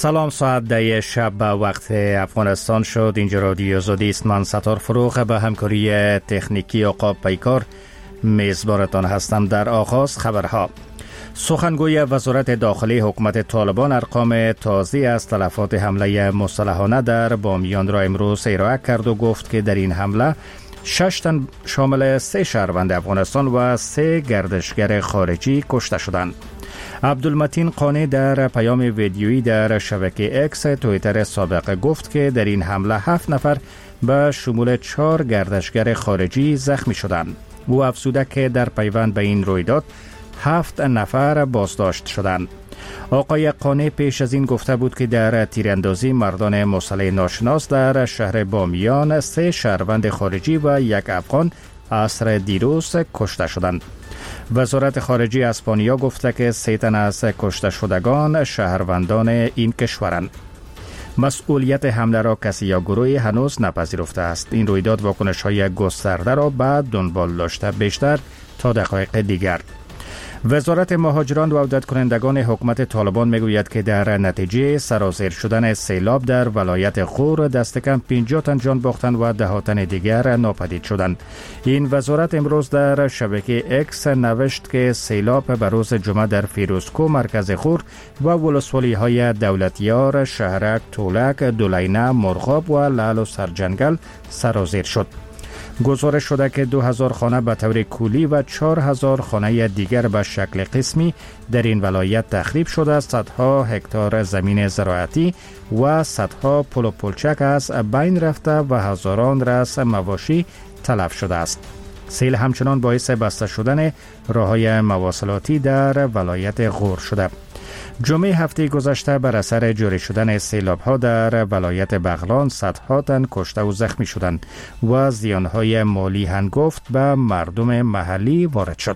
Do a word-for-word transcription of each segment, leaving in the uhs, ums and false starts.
سلام، ساعت ده شب به وقت افغانستان شد. اینجا رادیو آزادی است. من ستار فروغ به همکاری تکنیکی عقاب پیکار میزبانتان هستم. در آغاز خبرها. سخنگوی وزارت داخلی حکومت طالبان ارقام تازه از تلفات حمله مسلحانه در بامیان را امروز ارائه کرد و گفت که در این حمله شش تن شامل سه شهروند افغانستان و سه گردشگر خارجی کشته شدند. عبدالمتین قانی در پیام ویدیویی در شبکه اکس توییتر سابق گفت که در این حمله هفت نفر به شمول چهار گردشگر خارجی زخمی شدند. او افزوده که در پیوند به این رویداد هفت نفر بازداشت شدند. آقای قانی پیش از این گفته بود که در تیراندازی مردان مسلح ناشناس در شهر بامیان سه شهروند خارجی و یک افغان عصر دیروز کشته شدند. وزارت خارجه اسپانیا گفته که سه تن از کشته شدگان شهروندان این کشورند. مسئولیت حمله را کسی یا گروهی هنوز نپذیرفته است. این رویداد واکنش‌های گسترده را بعد دنبال داشته بیشتر تا دقایق دیگر. وزارت مهاجران و عودت کنندگان حکومت طالبان میگوید که در نتیجه سرازیر شدن سیلاب در ولایت غور دست کم پنجاه تن جان باختند و ده تن دیگر ناپدید شدند. این وزارت امروز در شبکه اکس نوشت که سیلاب به روز جمعه در فیروزکو مرکز غور و ولسوالی های دولتیار، شهرک، تولک، دولینه، مرغاب و لعل و سرجنگل سرازیر شد. گزارش شده که دو هزار خانه به طور کلی و چهار هزار خانه دیگر به شکل قسمی در این ولایت تخریب شده. صدها هکتار زمین زراعتی و صدها پل و پلچک از بین رفته و هزاران رأس مواشی تلف شده است. سیل همچنان باعث بسته شدن راه‌های مواصلاتی در ولایت غور شده. جمعه هفته گذشته بر اثر جاری شدن سیلاب‌ها در ولایت بغلان صدها تن کشته و زخمی شدند و زیان‌های مالی هنگفت به مردم محلی وارد شد.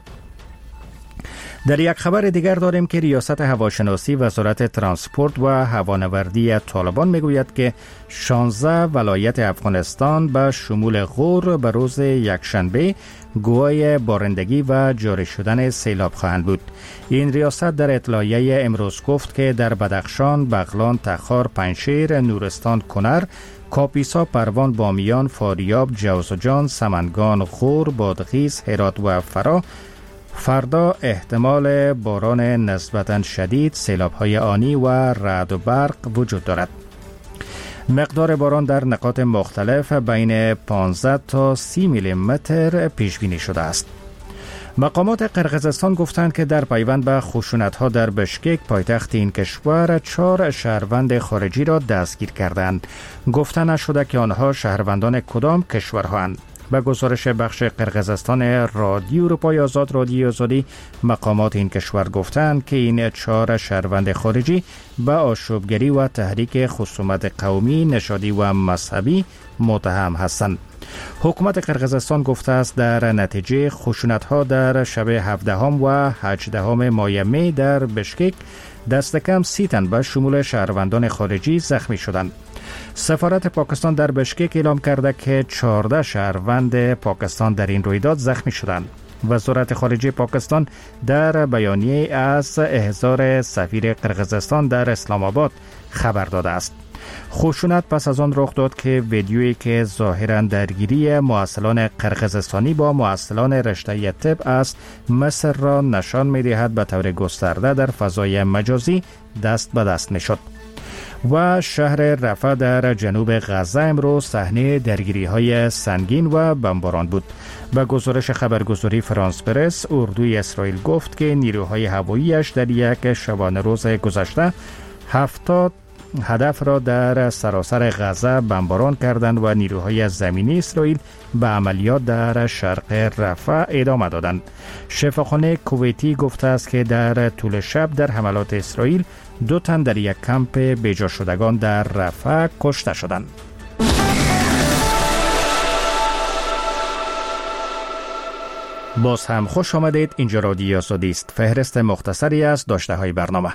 در یک خبر دیگر داریم که ریاست هواشناسی وزارت ترانسپورت و هوانوردی طالبان میگوید که شانزده ولایت افغانستان به شمول غور به روز یکشنبه گواه بارندگی و جاری شدن سیلاب خواهند بود. این ریاست در اطلاعیه امروز گفت که در بدخشان، بغلان، تخار، پنجشیر، نورستان، کنر، کاپیسا، پروان، بامیان، فاریاب، جوزجان، سمنگان، غور، بادغیس، هرات و فرا فردا احتمال باران نسبتاً شدید، سیلاب‌های آنی و رعد و برق وجود دارد. مقدار باران در نقاط مختلف بین پانزده تا سی میلی متر پیش بینی شده است. مقامات قرقیزستان گفتند که در پیوند به خشونت‌ها در بشکک پایتخت این کشور چهار شهروند خارجی را دستگیر کردند. گفته نشده که آنها شهروندان کدام کشورهاند. به گزارش بخش قرقیزستان رادیو اروپای آزاد رادیو آزادی، مقامات این کشور گفتند که این چهار شهروند خارجی به آشوبگری و تحریک خصومت قومی، نژادی و مذهبی متهم هستند. حکومت قرقیزستان گفته است در نتیجه خشونت‌ها در شب هفدهم و هجدهم ماه می در بشکک دست کم سی تن به شمول شهروندان خارجی زخمی شدند. سفارت پاکستان در بشکک اعلام کرده که چهارده شهروند پاکستان در این رویداد زخمی شدند. وزارت خارجه پاکستان در بیانیه از احضار سفیر قرقیزستان در اسلام آباد خبر داده است. خشونت پس از آن رخ داد که ویدیویی که ظاهراً درگیری محصلان قرقیزستانی با محصلان رشته طب از مصر را نشان می‌دهد به طور گسترده در فضای مجازی دست به دست می‌شد. و شهر رفح در جنوب غزه امروز صحنه درگیری‌های سنگین و بمباران بود. به گزارش خبرگزاری فرانس پرس، اردوی اسرائیل گفت که نیروهای هوایی‌اش در یک شبانه روز گذشته هفتاد هدف را در سراسر غزه بمباران کردند و نیروهای زمینی اسرائیل به عملیات در شرق رفح ادامه دادند. شفاخانه کویتی گفته است که در طول شب در حملات اسرائیل دو تن در یک کمپ بیجا شدگان در رفح کشته شدند. باز هم خوش آمدید. اینجا رادیو آزادی است. فهرست مختصری از داشته های برنامه.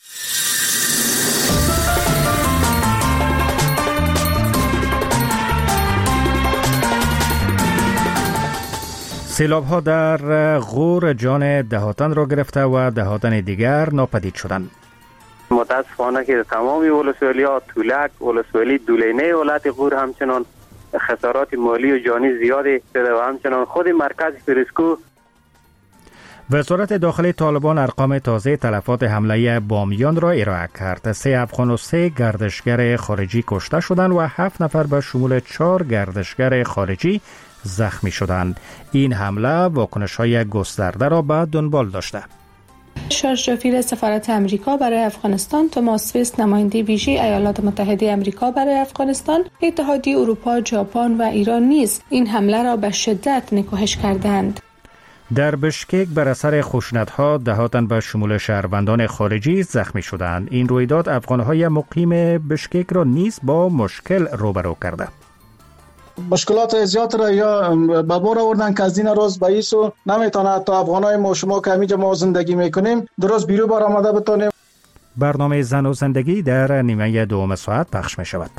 سیلاب ها در غور جان دهاتن را گرفته و دهاتن دیگر ناپدید شدند. متاسفانه که تمامی ولسوالی‌ها، تولک، ولسوالی دولینه ولایت غور همچنان خسارات مالی و جانی زیادی شده و همچنان خود مرکز فریسکو. وزارت داخلی طالبان ارقام تازه تلفات حمله بامیان را ارائه کرد. سه افغان و سه گردشگر خارجی کشته شدند و هفت نفر به شمول چهار گردشگر خارجی زخمی شدند. این حمله واکنش‌های گسترده را به دنبال داشته. شارژ سفیر سفارت امریکا برای افغانستان توماس سویس، نماینده ویژه ایالات متحده امریکا برای افغانستان، اتحادیه اروپا، ژاپن و ایران نیز این حمله را به شدت نکوهش کردند. در بشکک بر اثر خشونت‌ها ده تن به شمول شهروندان خارجی زخمی شدند. این رویداد افغان‌های مقیم بشکک را نیز با مشکل روبرو کرده. مشکلات زیاد را یا به بار آوردن که از این روز به ایسو نمیتونه حتی افغانای ما شما که همینجا ما زندگی میکنیم درست بیرو بار آمده بتونیم. برنامه زن و زندگی در نیمه دوم ساعت پخش می شود.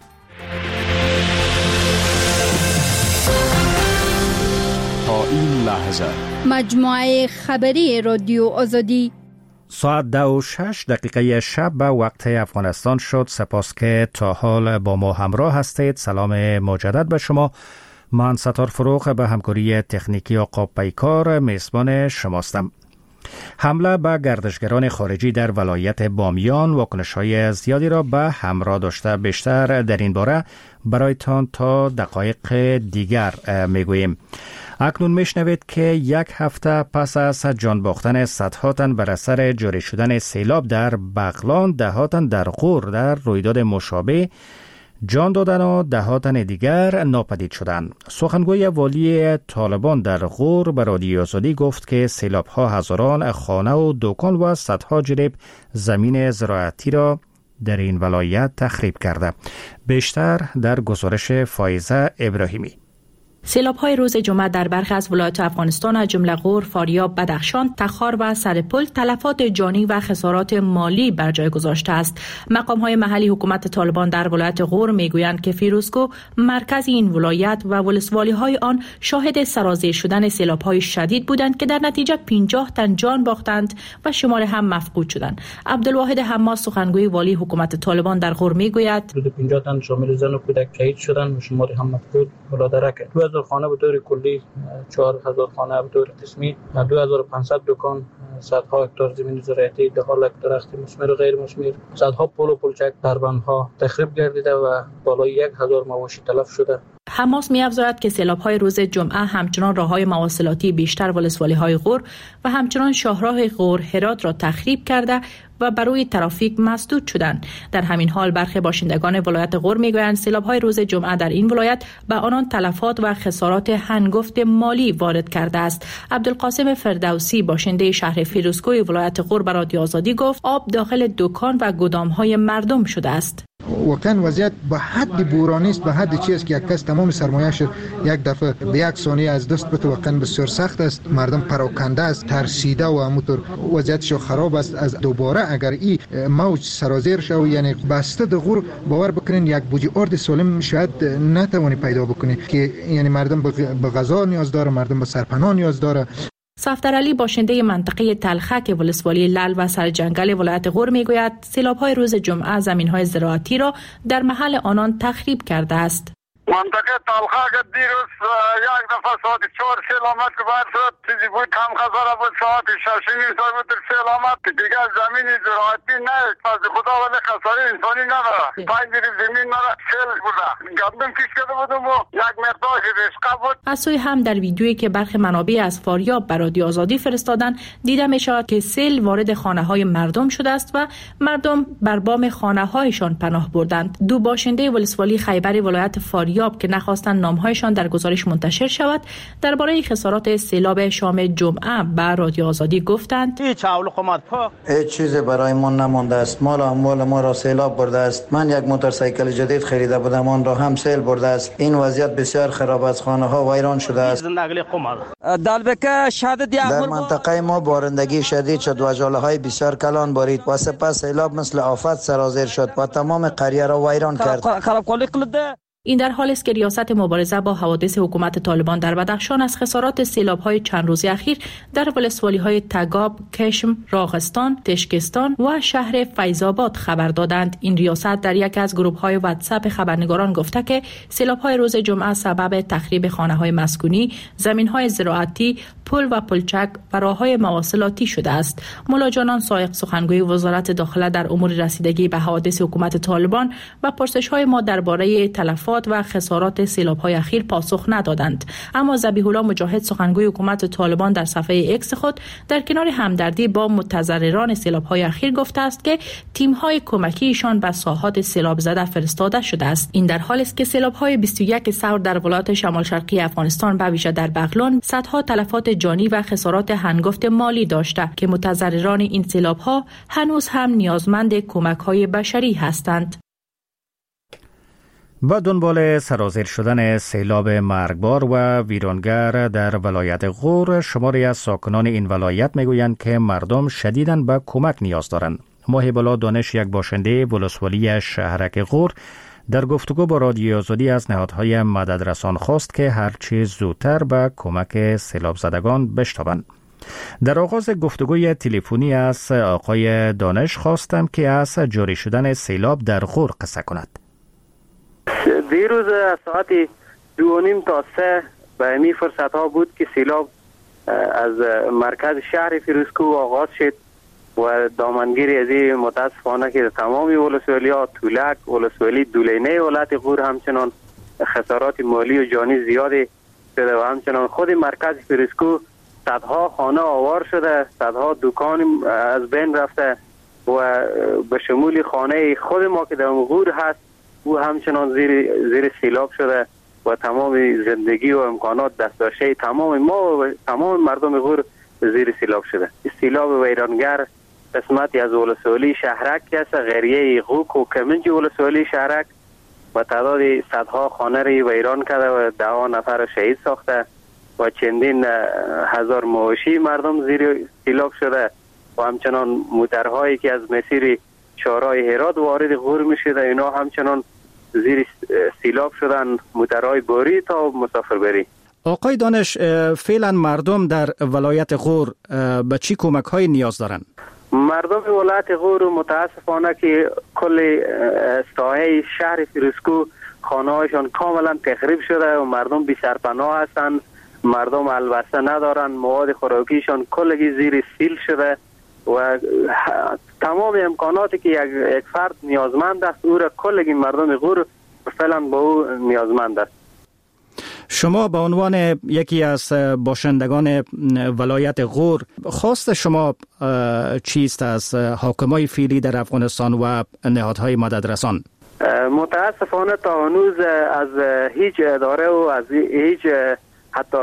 تا این لحظه مجموعه خبری رادیو آزادی ساعت ده و شش دقیقه شب به وقت افغانستان شد. سپاس که تا حال با ما همراه هستید. سلام مجدد به شما. من ستار فروغ به همکاری تکنیکی آقا پیکار میزبان شماستم. حمله به گردشگران خارجی در ولایت بامیان واکنش‌های زیادی را به همراه داشته. بیشتر در این باره برایتان تا دقایق دیگر میگوییم. اکنون میشنوید که یک هفته پس از جان باختن صدها تن بر اثر جاری شدن سیلاب در بغلان، ده تن در غور در رویداد مشابه جان دادن و ده تن دیگر ناپدید شدند. سخنگوی والی طالبان در غور به رادیو آزادی گفت که سیلاب ها هزاران خانه و دکان و صدها جریب زمین زراعتی را در این ولایت تخریب کرده. بیشتر در گزارش فایزه ابراهیمی. سیلاب‌های روز جمعه در برخی از ولایات افغانستان از جمله غور، فاریاب، بدخشان، تخار و سرپل تلفات جانی و خسارات مالی بر جای گذاشته است. مقام‌های محلی حکومت طالبان در ولایت غور میگویند که فیروزکو مرکز این ولایت و ولسوالی‌های آن شاهد سرازیر شدن سیلاب‌های شدید بودند که در نتیجه پنجاه تن جان باختند و شمار هم مفقود شدند. عبدالواحد حماس، سخنگوی والی حکومت طالبان در غور میگوید حدود پنجاه تن شامل زن و کودک شهید شدند و شمار هم مفقود بالا دو هزار خانه به طور کلی، چهار هزار خانه به طور قسمی، دو هزار و پانصد دکان، صدها هکتار زمین زراعتی، ده ها لک درخت مثمر و غیر مثمر، صدها پل و پلچک، دربندها تخریب گردیده و بالای یک هزار مواشی تلف شده. حماس می‌افزاید که سیلاب‌های روز جمعه همچنان راه‌های مواصلاتی بیشتر ولسوالی‌های غور و همچنان شاهراه غور هرات را تخریب کرده و برای ترافیک مسدود شدند. در همین حال برخی باشندگان ولایت غور میگویند سیلاب‌های روز جمعه در این ولایت به آنان تلفات و خسارات هنگفت مالی وارد کرده است. عبدالقاسم فردوسی، باشنده شهر فیروزکوی ولایت غور، به رادیو آزادی گفت آب داخل دکان و گدام‌های مردم شده است. واقعا وضعیت به حد بورانی است، به حد چیزی که یک کس تمام سرمایه‌اش یک دفعه به یک ثانیه از دست بده. واقعا بسیار سخت است. مردم پراکنده است، ترسیده و همونطور وضعیتش خراب است. از دوباره اگر این موج سرازیر شود، یعنی بسته د غور، باور بکنین یک بوجی ارد سالم شاید نتوانی پیدا بکنی که یعنی مردم به غذا نیاز داره، مردم به سرپناه نیاز داره. صفدر علی، باشنده منطقه تلخک ولسوالی لل و سرجنگل ولایت غور میگوید سیلاب‌های روز جمعه زمین‌های زراعتی را در محل آنان تخریب کرده است. منطقه تلخک دیروز یک دفعه ساعت چهار سیل آمد که باید شد چیزی بود کم خزاره بود، ساعت شش نیم ساعت بود سیل آمد که دیگه زمین زراعتی نه از خدا ولی خساره انسانی نداره. پنج میلیون زمین نداره، سیل بوده، گندم کش کرده بودم و یک مقدار رشقه بود. از سوی هم در ویدیویی که برخی منابع از فاریاب بر رادیو آزادی فرستادن دیده می شود که سیل وارد خانه های مردم شده است و مردم بر بام خانه هایشان پناه بردند. دو باشنده ولسوالی خیبر ولایت فاریاب که نخواستند نامهایشان در گزارش منتشر شود درباره خسارات سیلاب شام جمعه به رادیو آزادی گفتند هیچ هیچ چیزی برای ما نمانده است. مال و اموال ما را سیلاب برده است. من یک موتورسیکل جدید خریده بودم، آن را هم سیل برده است. این وضعیت بسیار خراب است. خانه ها ویران شده است. در منطقه ما بارندگی شدید شد و ژاله های بسیار کلان بارید و سپس سیلاب مثل آفت سرازیر شد و تمام قریه را ویران کرد. این در حالی است که ریاست مبارزه با حوادث حکومت طالبان در بدخشان از خسارات سیلاب‌های چند روز اخیر در ولسوالی‌های تگاب، کشم، راغستان، تشکستان و شهر فیض‌آباد خبر دادند. این ریاست در یک از گروه‌های واتساپ خبرنگاران گفته که سیلاب‌های روز جمعه سبب تخریب خانه‌های مسکونی، زمین‌های زراعتی، پل و پلچک و راه‌های مواصلاتی شده است. مولا جانان سایق سخنگوی وزارت داخله در امور رسیدگی به حوادث حکومت طالبان و پرسش‌های ما درباره تلفات و خسارات سیلاب‌های اخیر پاسخ ندادند. اما ذبیح الله مجاهد سخنگوی حکومت طالبان در صفحه اکس خود در کنار همدردی با متضرران سیلاب‌های اخیر گفته است که تیم‌های کمکیشان به ساحات سیلاب زده فرستاده شده است. این در حالی است که سیلاب‌های بیست و یک سور در ولایت شمال شرقی افغانستان به ویژه در بغلان صدها تلفات جانی و خسارات هنگفت مالی داشته که متضرران این سیلاب‌ها هنوز هم نیازمند کمک‌های بشری هستند. با دنبال سرازیر شدن سیلاب مرگبار و ویرانگر در ولایت غور، شماری از ساکنان این ولایت میگویند که مردم شدیداً به کمک نیاز دارند. محب الله دانش، یک باشنده ولسوالی شهرک غور، در گفتگو با رادیو آزادی از نهادهای مددرسان خواست که هرچی زودتر به کمک سیلاب زدگان بشتابند. در آغاز گفتگوی تلفنی از آقای دانش خواستم که از جاری شدن سیلاب در غور قصه کند. دیروز ساعت دو و نیم تا سه به امی فرصت ها بود که سیلاب از مرکز شهر فیروزکوه آغاز شد و دامنگیری از این متاسفانه که تمامی ولسوالی ها، تولک، ولسوالی دولینه ولایت غور همچنان خسارات مالی و جانی زیادی شده و همچنان خود مرکز فیروزکوه صدها خانه آوار شده، صدها دکان از بین رفته و به شمول خانه خود ما که در غور هست او همچنان زیر زیر سیلاب شده و تمام زندگی و امکانات دسترسی تمام ما و تمام مردم غور زیر سیلاب شده. سیلاب ویرانگر قسمتی از ولسوالی شهرک است، غریه غوک و کمنج ولسوالی شهرک و تعداد صدها خانه را ویران کرده و ده نفر شهید ساخته و چندین هزار مواشی مردم زیر سیلاب شده و همچنان موترهایی که از مسیر شارای هرات وارد غور می شده اینا همچنان زیر سیلاب شدن، موترهای باری تا مسافربری. آقای دانش، فعلا مردم در ولایت غور به چی کمک های نیاز دارند؟ مردم ولایت غور متاسفانه که کل ساحه شهر فیروزکوه خانه هایشان کاملا تخریب شده و مردم بی سرپناه هستند، مردم البسه ندارن، مواد خوراکیشان کلگی زیر سیل شده و تمام امکاناتی که یک, یک فرد نیازمند است او را کلگی مردم غور فعلا با او نیازمند است. شما به عنوان یکی از باشندگان ولایت غور، خواست شما چیست از حاکمای فعلی در افغانستان و نهادهای مددرسان؟ متاسفانه تا هنوز از هیچ اداره و از هیچ حتی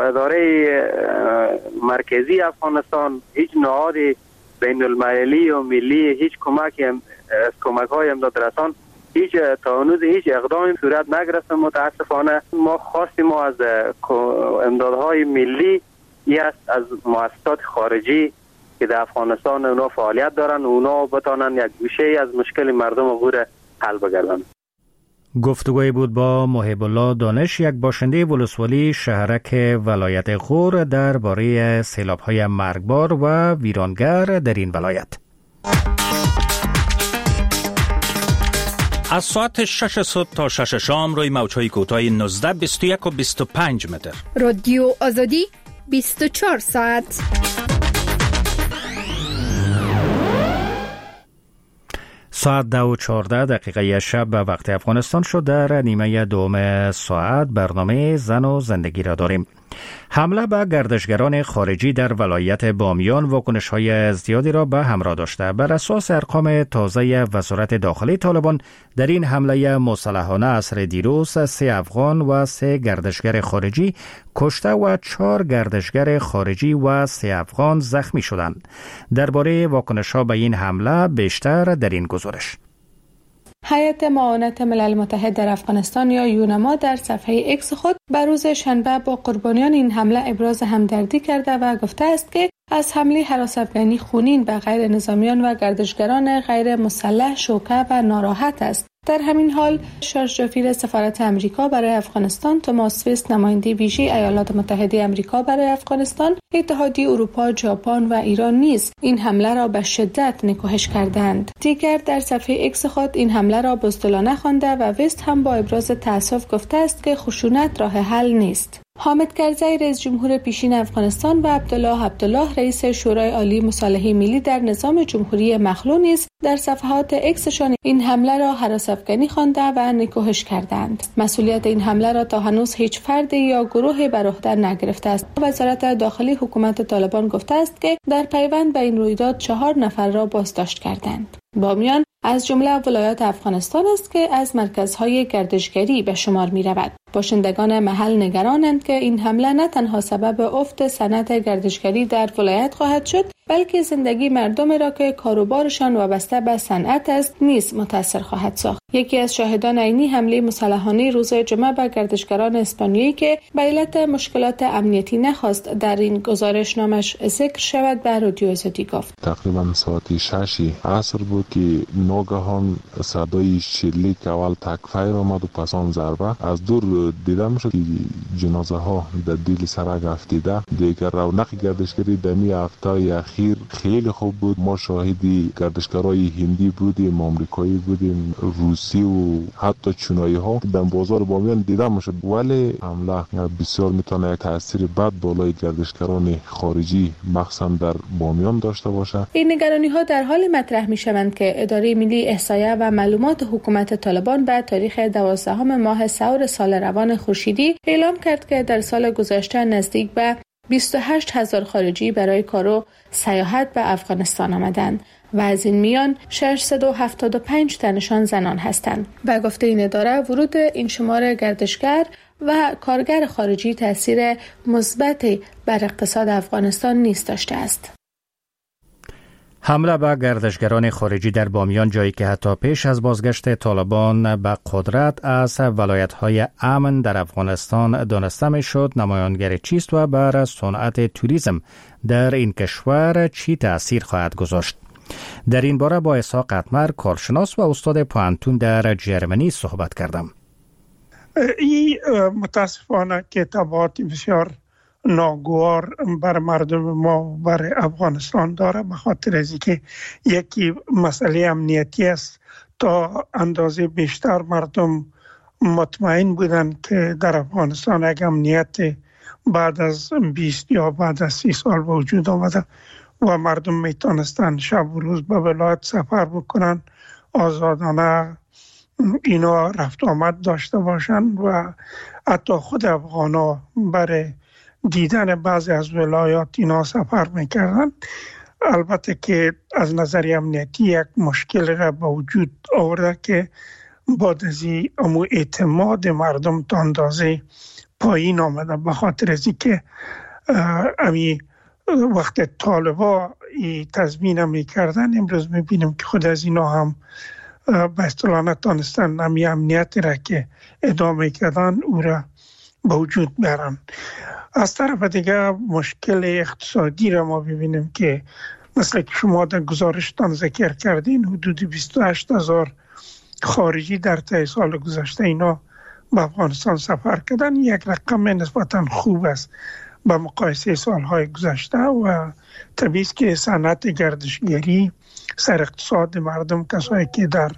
اداره مرکزی افغانستان، هیچ نهاد بین المللی و ملی، هیچ کمک از کمک های امدادرسان هیچ تا هنوز هیچ اقدامی صورت نگرفته. متاسفانه ما خواستیم ما از امدادهای ملی ای است از مؤسسات خارجی که در افغانستان اونا فعالیت دارن اونا بتانن یک گوشه از مشکل مردم غور حل بگردن. گفتگوی بود با محب الله دانش، یک باشنده ولسوالی شهرک ولایت غور درباره سیلاب‌های مرگبار و ویرانگر در این ولایت. از ساعت شش صبح تا شش شام روی موج‌های کوتاه نوزده، بیست و یک و بیست و پنج متر. رادیو آزادی بیست و چهار ساعت. ساعت دو و چهارده دقیقه شب به وقت افغانستان شد. در نیمه دوم ساعت برنامه زن و زندگی را داریم. حمله به گردشگران خارجی در ولایت بامیان واکنش‌های زیادی را به همراه داشته. بر اساس ارقام تازه وزارت داخلی طالبان، در این حمله مسلحانه عصر دیروز سه افغان و سه گردشگر خارجی کشته و چهار گردشگر خارجی و سه افغان زخمی شدند. درباره واکنش‌ها به این حمله بیشتر در این گزارش. هیئت معاونت ملل متحد در افغانستان یا یونما در صفحه اکس خود بر روز شنبه با قربانیان این حمله ابراز همدردی کرده و گفته است که از حمله هراس افغانی خونین به غیر نظامیان و گردشگران غیر مسلح شوکه و ناراحت است. در همین حال شارژ سفارت امریکا برای افغانستان توماس ویست نماینده ویژه ایالات متحده امریکا برای افغانستان، اتحادیه اروپا، ژاپن و ایران نیز این حمله را به شدت نکوهش کردند. دیگر در صفحه اکس خود این حمله را بزدلانه خوانده و ویست هم با ابراز تأسف گفته است که خشونت راه حل نیست. حامد کرزی رئیس جمهور پیشین افغانستان و عبدالله عبدالله رئیس شورای عالی مصالحه ملی در نظام جمهوری مخلوع نیز در صفحات اکسشان این حمله را هراس‌افکنی خوانده و نکوهش کردند. مسئولیت این حمله را تا هنوز هیچ فرد یا گروه بر عهده نگرفته است. وزارت داخلی حکومت طالبان گفته است که در پیوند به این رویداد چهار نفر را بازداشت کردند. بامیان از جمله ولایات افغانستان است که از مرکزهای گردشگری به شمار می رود. باشندگان محل نگرانند که این حمله نه تنها سبب افت صنعت گردشگری در ولایت خواهد شد، بلکه زندگی مردم را که کاروبارشان وابسته به صنعت است نیز متاثر خواهد ساخت. یکی از شاهدان عینی حمله مسلحانه روز جمعه به گردشگران اسپانیایی که به علت مشکلات امنیتی نخواست در این گزارش نامش ذکر شود به رادیو آزادی گفت. تقریبا ساعت شش عصر بود که ناگهان صدای شلیک اول تکفیر آمد و پس آن ضربه از دور دیده میشد که جنازه ها در دیل سرک افتیده. دیگر رونق گردشگری دمی هفته اخیر خیلی خوب بود. ما شاهدی گردشگرای هندی بودیم، آمریکایی بودیم، روسی و حتی چینایی ها در بازار بامیان دیده میشد. ولی حمله بسیار میتونه یک تاثیر بد بالای گردشگران خارجی مخصوصا در بامیان داشته باشه. این نگرانی ها در حال مطرح میشوند که اداره ملی احصایه و معلومات حکومت طالبان به تاریخ دوازدهم ماه سور سال روان خورشیدی اعلام کرد که در سال گذشته نزدیک به بیست و هشت هزار خارجی برای کار و سیاحت به افغانستان آمدند و از این میان ششصد و هفتاد و پنج تنشان زنان هستند. به گفته این اداره ورود این شمار گردشگر و کارگر خارجی تاثیر مثبت بر اقتصاد افغانستان نیز داشته است. حمله به گردشگران خارجی در بامیان، جایی که حتی پیش از بازگشت طالبان به قدرت از ولایت‌های امن در افغانستان دانسته می‌شد، نمایانگر چیست و بر صنعت توریسم در این کشور چی تأثیر خواهد گذاشت؟ در این باره با اسحاق اتمر، کارشناس و استاد پوهنتون در جرمنی صحبت کردم. این متاسفانه که تبعات بسیار ناگوار بر مردم ما بر افغانستان داره، به خاطر از اینکه یکی مسئله امنیتی است. تا اندازه بیشتر مردم مطمئن بودن که در افغانستان یک امنیت بعد از بیست یا بعد از سی سال وجود آمده و مردم میتونستن شب و روز به ولایت سفر بکنن، آزادانه اینا رفت آمد داشته باشن و حتی خود افغانا برای دیدن بعضی از ولایات اینا سفر میکردن. البته که از نظر امنیتی یک مشکل را به وجود آورده که بعد از این امو اعتماد مردم تا اندازه پایین آمده، به خاطر از اینکه امی وقت طالبا ای تضمین میکردن، امروز میبینیم که خود از اینا هم به اصطلاح نتانستن امی امنیت را که ادامه کردن او را به وجود بیارن. از طرف دیگه مشکل اقتصادی را ما ببینیم که مثل که شما در گزارشتان ذکر کردین، حدود بیست و هشت هزار خارجی در طی سال گذشته اینا به افغانستان سفر کردن. یک رقم نسبتا خوب است به مقایسه سالهای گذشته و طبیعی است که صنعت گردشگری سر اقتصاد مردم، کسایی که در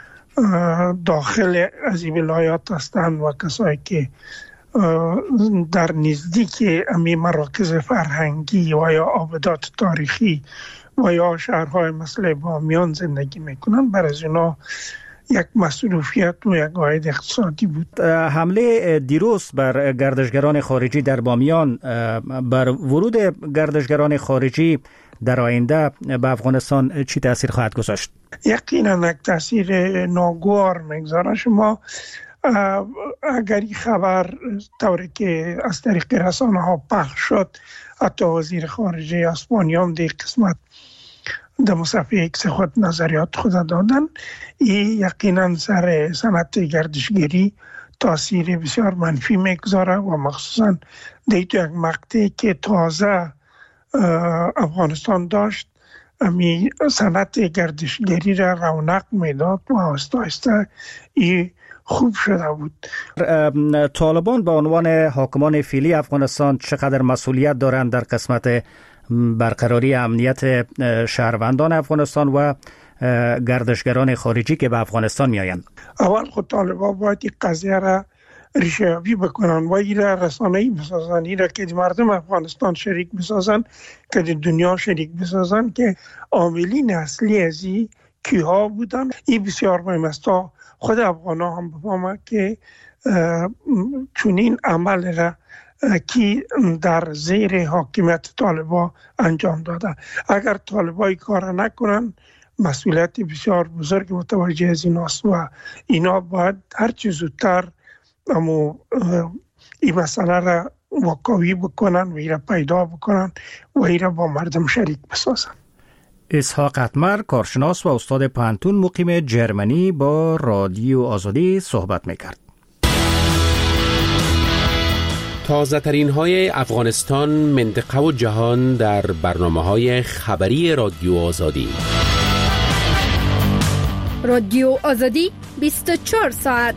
داخل از این ولایات هستند و کسایی که در نزدیک امی مراکز فرهنگی و یا آبادات تاریخی و یا شهرهای مثل بامیان زندگی میکنن، برای از اینا یک مصروفیت و یک عاید اقتصادی بود. حمله دیروز بر گردشگران خارجی در بامیان بر ورود گردشگران خارجی در آینده به افغانستان چی تأثیر خواهد گذاشت؟ یقینا یک تأثیر ناگوار میگذاره. شما اگر این خبر طوری که از طریق رسانه ها پخش شد، حتی وزیر خارجه اسپانیا هم در قسمت در مصفحه ایکس خود نظریات خود دادن، این یقینا سر صنعت گردشگری تاثیر بسیار منفی میگذاره و مخصوصا در یک مقطعی که تازه افغانستان داشت امی صنعت گردشگری را رونق میداد و آهسته آهسته ای خوب شده بود. طالبان به عنوان حاکمان فعلی افغانستان چقدر مسئولیت دارند در قسمت برقراری امنیت شهروندان افغانستان و گردشگران خارجی که به افغانستان میآیند؟ اول خود طالبان باید این قضیه را ریشه یابی بکنن و این را رسانه‌ای بسازن، این را که مردم افغانستان شریک بسازن، که دنیا شریک بسازن که عاملین اصلی از این کیها بودن. این بسیار مهم است تا خود افغان‌ها هم بفهمند که چنین عمل را کی در زیر حاکمیت طالبان انجام داده. اگر طالبان کار نکنن مسئولیت بسیار بزرگ متوجه از این است و اینا باید هر چه زودتر اما این مسئله را واقعی بکنن و این را پیدا بکنن و این را با مردم شریک بسازن. اسحاق اتمر، کارشناس و استاد پانتون مقیم جرمنی، با رادیو آزادی صحبت میکرد. تازه ترین های افغانستان، منطقه و جهان در برنامه های خبری رادیو آزادی. رادیو آزادی بیست و چهار ساعت.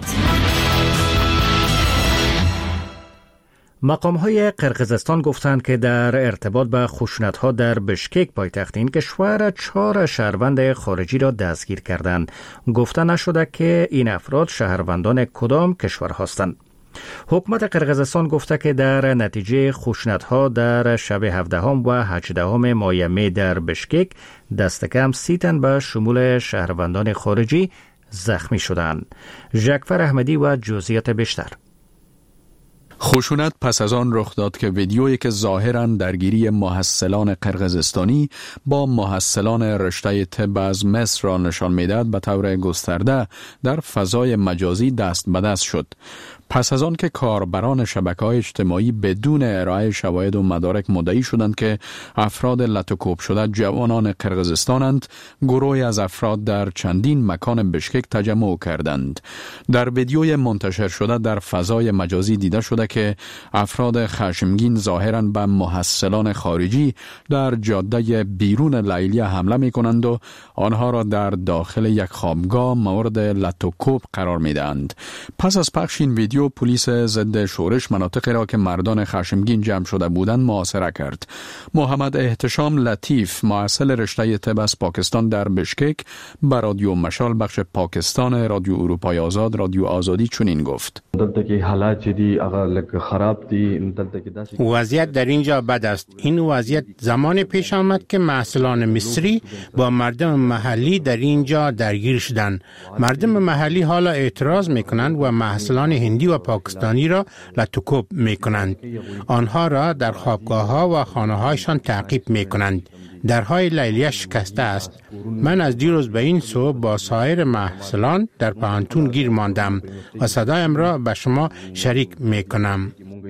مقام‌های قرقیزستان گفتند که در ارتباط به خشونت‌ها در بشکک پایتخت این کشور چهار شهروند خارجی را دستگیر کردند. گفته نشده که این افراد شهروندان کدام کشور هستند. حکومت قرقیزستان گفته که در نتیجه خشونت‌ها در شب هفدهم و هجدهم ماه می در بشکک دست کم سی تن به شمول شهروندان خارجی زخمی شدند. ژکفر احمدی و جزئیات بیشتر. خشونت پس از آن رخ داد که ویدیویی که ظاهراً درگیری محصلان قرقیزستانی با محصلان رشته طب از مصر را نشان می‌دهد به طور گسترده در فضای مجازی دست به دست شد. پس از آن که کاربران شبکه‌های اجتماعی بدون ارائه شواهد و مدارک مدعی شدند که افراد لطوکوب شده جوانان قرقیزستانند، گروهی از افراد در چندین مکان بشکک تجمع کردند. در ویدیوی منتشر شده در فضای مجازی دیده شده که افراد خشمگین ظاهراً به محصلان خارجی در جاده بیرون لیلیه حمله می‌کنند و آنها را در داخل یک خوابگاه مورد لطوکوب قرار می‌دهند. پس از پخش این ویدیو پلیس ضد شورش مناطقی را که مردان خشمگین جمع شده بودند محاصره کرد. محمد احتشام لطیف، محصل رشته طب از پاکستان در بشکک، به رادیو مشال بخش پاکستان رادیو اروپای آزاد رادیو آزادی چنین گفت: وضعیت در اینجا بد است. این وضعیت زمان پیش آمد که محصلان مصری با مردم محلی در اینجا درگیر شدند. مردم محلی حالا اعتراض میکنند و محصلان هندی و پاکستانی را لطوکوب میکنند. آنها را در خوابگاه ها و خانه هایشان تعقیب میکنند. درهای لیلیه شکسته است. من از دیروز به این سو با سایر محصلان در پانتون گیر ماندم و صدایم را به شما شریک میکنم.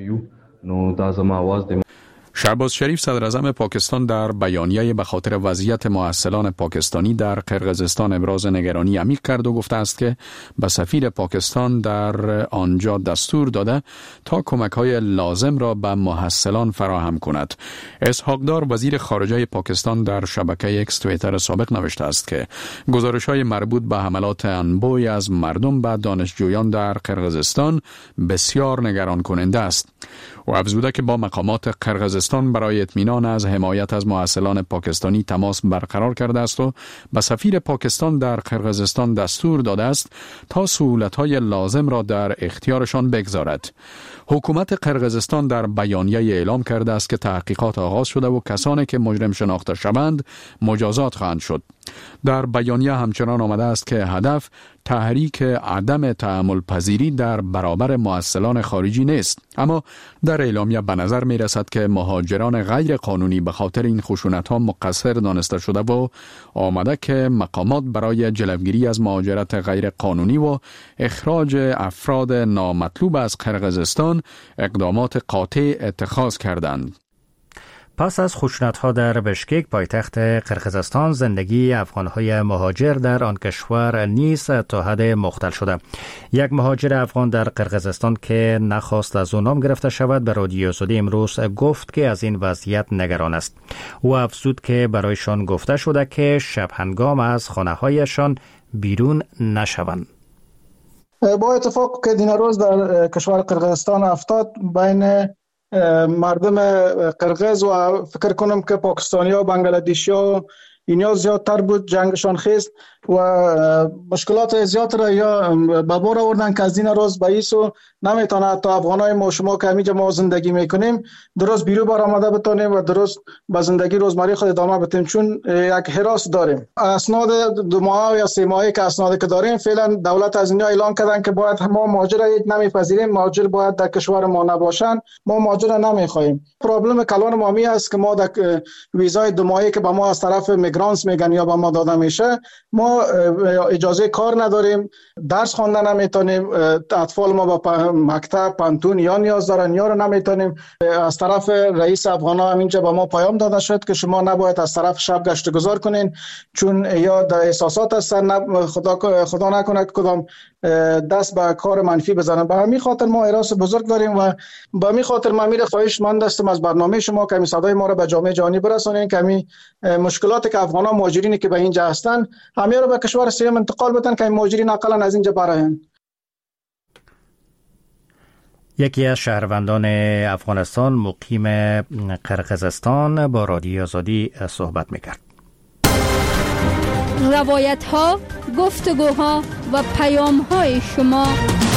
شهباز شریف، صدر اعظم پاکستان، در بیانیه به خاطر وضعیت محصلان پاکستانی در قرقیزستان ابراز نگرانی عمیق کرد و گفته است که به سفیر پاکستان در آنجا دستور داده تا کمک‌های لازم را به محصلان فراهم کند. اسحاقدار، وزیر خارجه پاکستان، در شبکه اکس توییتر سابق نوشته است که گزارش‌های مربوط به حملات انبوهی از مردم به دانشجویان در قرقیزستان بسیار نگران کننده است. و افزوده که با مقامات قرقیزستان برای اطمینان از حمایت از محصلان پاکستانی تماس برقرار کرده است و به سفیر پاکستان در قرقیزستان دستور داده است تا سهولت‌های لازم را در اختیارشان بگذارد. حکومت قرقیزستان در بیانیه اعلام کرده است که تحقیقات آغاز شده و کسانی که مجرم شناخته شوند مجازات خواهند شد. در بیانیه همچنان آمده است که هدف تحریک عدم تحمل پذیری در برابر محصلان خارجی نیست، اما در اعلامیه به نظر می رسد که مهاجران غیر قانونی به خاطر این خشونت ها مقصر دانسته شده و آمده که مقامات برای جلوگیری از مهاجرت غیر قانونی و اخراج افراد نامطلوب از قرقیزستان اقدامات قاطع اتخاذ کردند. پس از خشونت‌ها در بشکک پایتخت قرقیزستان، زندگی افغان‌های مهاجر در آن کشور نیز تا حد مختل شده. یک مهاجر افغان در قرقیزستان که نخواست از او نام گرفته شود به رادیو آزادی امروز گفت که از این وضعیت نگران است. او افزود که برایشان گفته شده که شب هنگام از خانه‌هایشان بیرون نشوند. با اتفاق که دین روز در کشور قرقیزستان افتاد بین مردم قرقیز و فکر کنم که پاکستانی ها و بنگلادیشی ها اینا زیادتر بود، جنگشان خیست و مشکلات زیاد را یا به بار آوردن که از دین روز به ایسو نمیتونه تا افغانای ما شما که همیجا ما زندگی میکنیم درست بیرو بار آمده بتانیم و درست به زندگی روزمره خود ادامه بدیم، چون یک حراس داریم. اسناد دو ماه یا سه ماهی که اسنادی که داریم فعلا دولت از اینجا اعلان کردن که باید ما مهاجر نمیپذیریم، مهاجر باید در کشور ما نباشن، ما مهاجر نمیخوایم. پرابلم کلان ما می است که ما در ویزای دو ماهی که به ما از طرف میگرانتس میگن یا به ما داده میشه ما اجازه کار نداریم، درس خواندن نمیتونیم، اطفال ما با مکتب پانتون یا نیاز دارن یا رو نمیتونیم. از طرف رئیس افغانا همینجا به ما پیام داده شد که شما نباید از طرف شب گشت گذار کنین چون یا در احساسات هستن، خدا خدا نکنه کدام دست به کار منفی بزنن. به همین خاطر ما حراس بزرگ داریم و به همین خاطر ما میره خواهش مند هستم از برنامه شما که صدای ما رو به جامعه جهانی برسونین که همین مشکلاتی که افغانا مهاجرینی که به اینجا هستن همه رو به کشور سوم انتقال بدن که مهاجرین اقلا از اینجا برن. یکی از شهروندان افغانستان مقیم قرقیزستان با رادیو آزادی صحبت میکرد. روایت ها، گفتگوها و پیام های شما.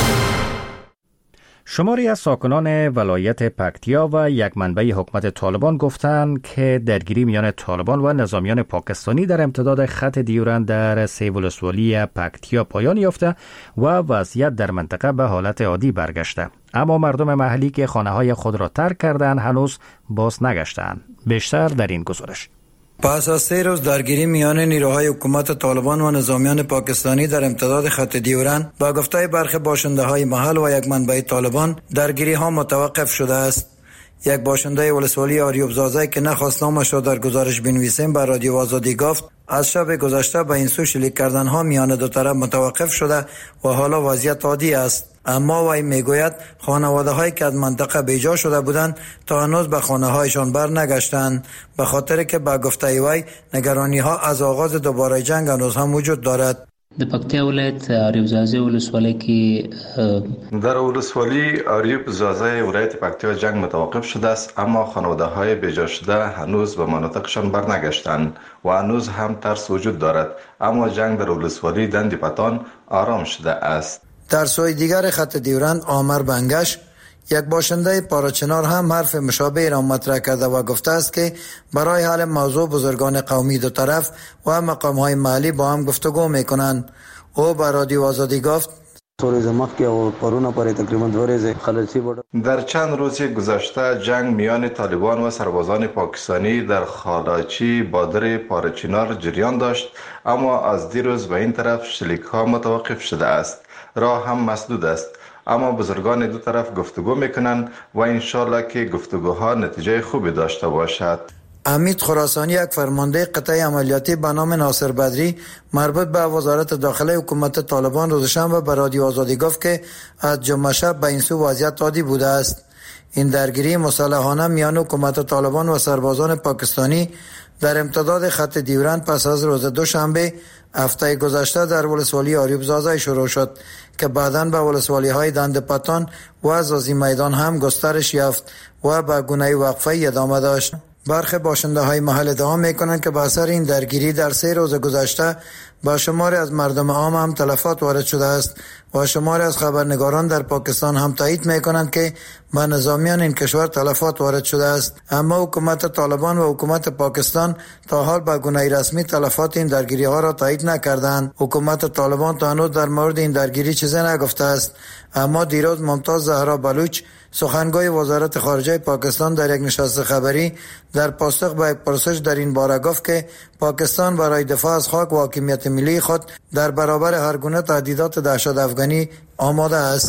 شماری از ساکنان ولایت پکتیا و یک منبع حکومت طالبان گفتند که درگیری میان طالبان و نظامیان پاکستانی در امتداد خط دیورند در سه ولسوالی پکتیا پایان یافته و وضعیت در منطقه به حالت عادی برگشته. اما مردم محلی که خانه‌های خود را ترک کردند هنوز باز نگشتند. بیشتر در این گزارش. پس از سه روز درگیری میان نیروهای حکومت طالبان و نظامیان پاکستانی در امتداد خط دیورند با گفته برخی باشنده‌های محل و یک منبع طالبان درگیری ها متوقف شده است. یک باشنده ولسوالی آریوب زازه که نخواست نامش را در گزارش بنویسیم به رادیو آزادی گفت از شب گذشته به این سو شلیک کردن ها میان دو طرف متوقف شده و حالا وضعیت عادی است. اما وی میگوید خانواده هایی که از منطقه بیجا شده بودند تا هنوز به خانه هایشان بر نگشتند به خاطر که به گفته وی نگرانی ها از آغاز دوباره جنگ هنوز هم وجود دارد. د پکتیا ولایت آریوب زازه ولسوالی کې در ولسوالی آریوب زازه ولایت پکتیا جنگ متوقف شده است، اما خانواده های بیجا شده هنوز به مناطقشان برنگشتند و هنوز هم ترس وجود دارد، اما جنگ در ولسوالی دندی پتان آرام شده است. در سوی دیگر خط دیورند آمر بنگش یک باشنده پاراچنار هم حرف مشابه را مطرح کرده و گفته است که برای حل موضوع بزرگان قومی دو طرف و مقام‌های محلی با هم گفتگو می‌کنند. او به رادیو آزادی گفت در چند روز گذشته جنگ میان طالبان و سربازان پاکستانی در خالاچی بادر پاراچنار جریان داشت، اما از دیروز به این طرف شلیک‌ها متوقف شده است. راه هم مسدود است، اما بزرگان دو طرف گفتگو میکنند و انشالله که گفتگوها نتیجه خوبی داشته باشد. امید خراسانی یک فرمانده قطعه عملیاتی به نام ناصر بدری مربوط به وزارت داخله حکومت طالبان روز شنبه به رادیو آزادی گفت که از جمعه شب به این سو وضعیت عادی بوده است. این درگیری مسلحانه میان حکومت طالبان و سربازان پاکستانی در امتداد خط دیورند پس از روز دوشنبه هفته گذشته در ولسوالی آریوب زازه شروع شد که بعداً به ولسوالی های دند پتان و زازی میدان هم گسترش یافت و به گونه وقفه ادامه داشت. برخی باشنده های محل ادعا میکنند که به اثر این درگیری در سه روز گذشته با شماری از مردم عام هم تلفات وارد شده است و شماری از خبرنگاران در پاکستان هم تایید میکنند که به نظامیان این کشور تلفات وارد شده است، اما حکومت طالبان و حکومت پاکستان تا حال به گونه رسمی تلفات این درگیری ها را تایید نکردند. حکومت طالبان تا هنوز در مورد این درگیری چیزی نگفته است، اما دیروز ممتاز زهرا بلوچ سخنگوی وزارت خارجه پاکستان در یک نشست خبری در پاسخ به یک پرسش در این باره گفت که پاکستان برای دفاع از خاک و حاکمیت ملی خود در برابر هر گونه تهدیدات دهشت افغانی آماده است.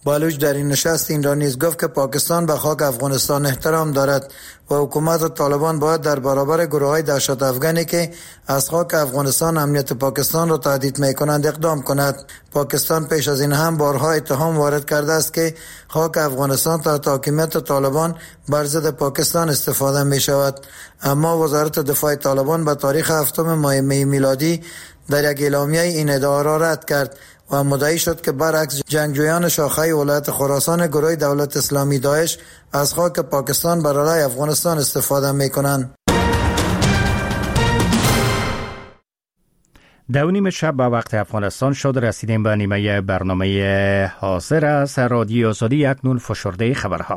بالوچ در این نشست این را نیز گفت که پاکستان به خاک افغانستان احترام دارد و حکومت طالبان باید در برابر گروه‌های دهشت افغانی که از خاک افغانستان امنیت پاکستان را تهدید می‌کنند اقدام کند. پاکستان پیش از این هم بارها اتهام وارد کرده است که خاک افغانستان تحت حاکمیت طالبان بر ضد پاکستان استفاده می‌شود، اما وزارت دفاع طالبان به تاریخ هفتم ماه می میلادی در یک اعلامیه این ادعا را رد کرد و مدعی شد که برعکس جنگجویان شاخه ولایت خراسان گروه دولت اسلامی داعش از خاک پاکستان برای افغانستان استفاده می‌کنند. دو نیم شب به وقت افغانستان شد. رسیدیم به نیمه برنامه حاضر از رادیو آزادی. اکنون فشرده خبرها.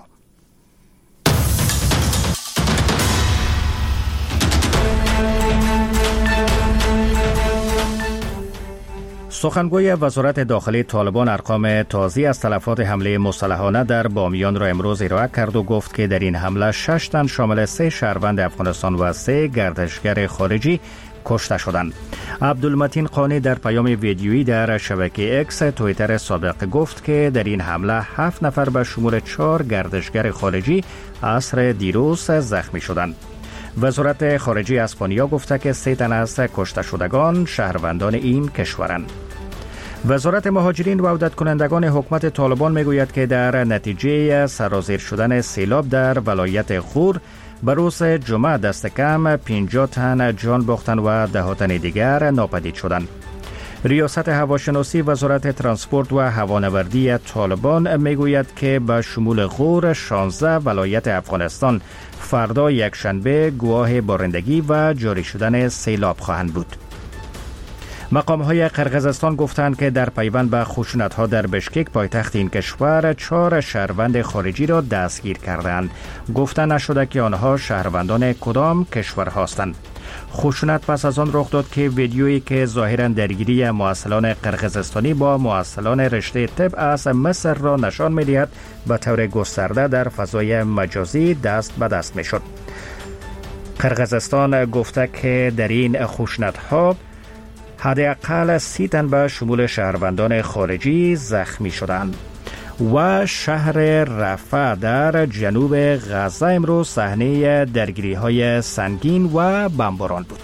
سخنگوی وزارت داخلی طالبان ارقام تازی از تلفات حمله مسلحانه در بامیان را امروز ارائه کرد و گفت که در این حمله شش تن شامل سه شهروند افغانستان و سه گردشگر خارجی کشته شدند. عبدالمتین قانی در پیام ویدیویی در شبکه اکس توییتر سابق گفت که در این حمله هفت نفر به شمول چهار گردشگر خارجی عصر دیروز زخمی شدند. وزارت خارجه اسپانیا گفته که سه تن از کشته شدگان شهروندان این کشورند. وزارت مهاجرین و عودت کنندگان حکومت طالبان میگوید که در نتیجه سرازیر شدن سیلاب در ولایت غور به روز جمعه دست کم پنجاه تن جان باختند و ده تن دیگر ناپدید شدند. ریاست هواشناسی وزارت ترانسپورت و هوانوردی طالبان میگوید که به شمول غور شانزده ولایت افغانستان فردا یکشنبه گواه بارندگی و جاری شدن سیلاب خواهند بود. مقام‌های قرقیزستان گفتند که در پیوند به خشونت‌ها در بشکک پایتخت این کشور چهار شهروند خارجی را دستگیر کردند. گفته نشده که آنها شهروندان کدام کشور هستند. خشونت پس از آن رخ داد که ویدیویی که ظاهراً درگیری مواصلان قرقیزستانی با مواصلان رشته طب از مصر را نشان می‌دهد به طور گسترده در فضای مجازی دست به دست می‌شد. قرقیزستان گفته که در این خشونت‌ها حداقل سی تن به شمول شهروندان خارجی زخمی شدند. و شهر رفح در جنوب غزه امروز صحنه درگیری‌های سنگین و بمباران بود.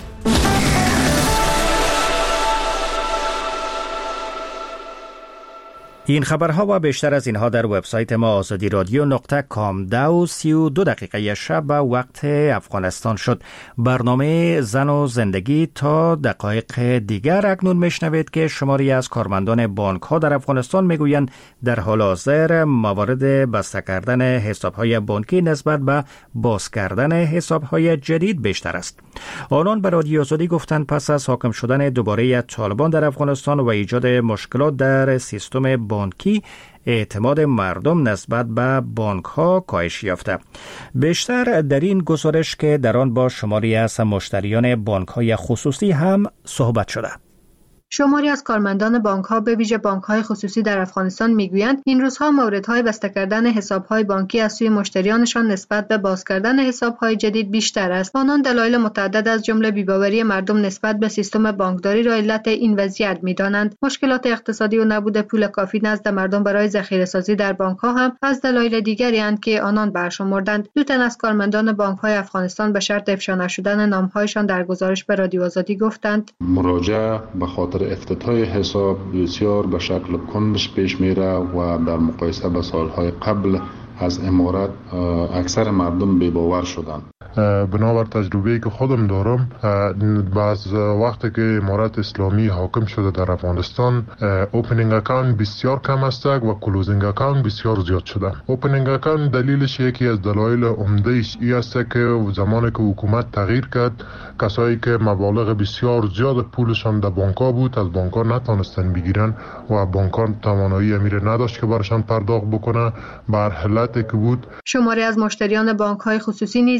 این خبرها و بیشتر از اینها در وبسایت ما آزادی رادیو نقطه کام. دو سی و دو دقیقه شب به وقت افغانستان شد. برنامه زن و زندگی تا دقایق دیگر. اکنون میشنوید که شماری از کارمندان بانک ها در افغانستان میگویند در حال حاضر موارد بسته کردن حساب های بانکی نسبت به باز کردن حساب های جدید بیشتر است. آنان به رادیو آزادی گفتند پس از حاکم شدن دوباره طالبان در افغانستان و ایجاد مشکلات در سیستم بانکی اعتماد مردم نسبت به بانک ها کاهش یافته. بیشتر در این گزارش که در آن با شماری از مشتریان بانک های خصوصی هم صحبت شده. شماری از کارمندان بانک‌ها به ویژه بانک‌های خصوصی در افغانستان می‌گویند این روزها موردهای بسته کردن حساب‌های بانکی از سوی مشتریانشان نسبت به باز کردن حساب‌های جدید بیشتر است. آنان دلایل متعدد از جمله بی‌باوری مردم نسبت به سیستم بانکداری را علت این وضعیت می‌دانند. مشکلات اقتصادی و نبود پول کافی نزد مردم برای ذخیره‌سازی در بانک‌ها هم از دلایل دیگری اند که آنان برشمردند. دو تن از کارمندان بانک‌های افغانستان به شرط افشا نشدن نام‌هایشان در گزارش به رادیو آزادی گفتند مراجعه به خاطر افتتاح حساب بسیار به شکل کندش پیش میره و در مقایسه با سالهای قبل از امارات اکثر مردم بی‌باور شدند. بنابر تجربه‌ای که خودم دارم، بعض وقتی که امارت اسلامی حاکم شده در افغانستان، اوپنینگ اکانت بسیار کم است و کلوزینگ اکانت بسیار زیاد شده. اوپنینگ اکانت دلیلش یکی از دلایل عمده‌اش این است که زمانی که حکومت تغییر کرد، کسایی که مبالغ بسیار زیاد پولشان در بانک‌ها بود از بانک‌ها نتونستن بگیرن و بانک‌ها توانایی امیر نداشت که برشان پرداخت بکنه. بر حالتی که بود شماری از مشتریان بانک‌های خصوصی نیز این گفته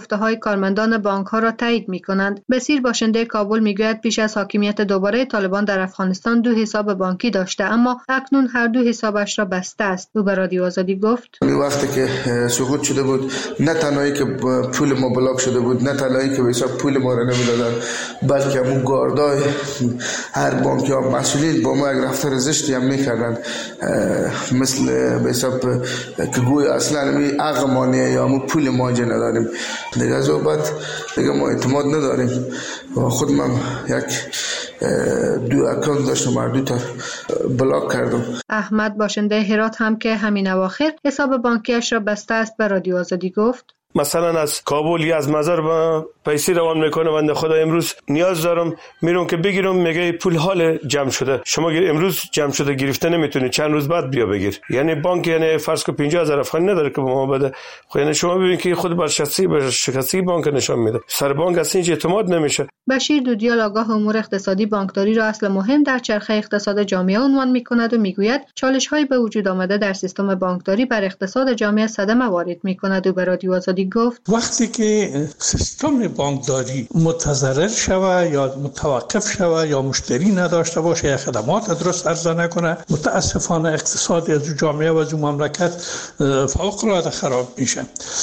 گفته‌های کارمندان بانک‌ها را تایید می‌کنند. بصیر باشنده کابل می‌گوید پیش از حاکمیت دوباره طالبان در افغانستان دو حساب بانکی داشته، اما اکنون هر دو حسابش را بسته است. او به رادیو آزادی گفت: وقتی که سقوط شده بود، نه تنهایی که پول ما بلاک شده بود، نه تنهایی که به حساب پول ما را نمیدادن، بلکه همون گاردای هر بانک یا مسئولین با ما یک رفتار زشتی هم میکردن، مثل به حساب که گوی اصلا می اغمانه یا همون پول ما جا نداریم. دیگه از اون بعد دیگه ما اعتماد نداریم و خود من یک دو اکانت داشتم و دو تا بلاک کردم. احمد باشنده هرات هم که همین اواخر حساب بانکیش را بسته است به رادیو آزادی گفت: مثلا از کابل یا از مزار با پیسه روان میکنه، بنده خدا امروز نیاز دارم میرم که بگیرم، میگه پول حال جمع شده، شما امروز جمع شده گرفته نمیتونی، چند روز بعد بیا بگیر. یعنی بانک یعنی فرض کو پنجاه هزار افغانی نداره که به ما بده. خب یعنی شما ببینید که خود بر شخصی بر شخصی بانک نشان میده، سر بانک اصلا هیچ اعتماد نمیشه. بشیر دودیال آگاه امور اقتصادی بانکداری را اصل مهم در چرخه اقتصاد جامعه عنوان میکند و میگوید چالش‌های به وجود آمده در سیستم بانکداری بر اقتصاد جامعه صدمه وارد میکند و به رادیو آزادی گفت: وقتی که سیستم بانکداری متضرر شود یا متوقف شود یا مشتری نداشته باشه یا خدمات درست عرضه نکنه، متاسفانه اقتصاد از جامعه و از مملکت فوق العاده خراب میشه.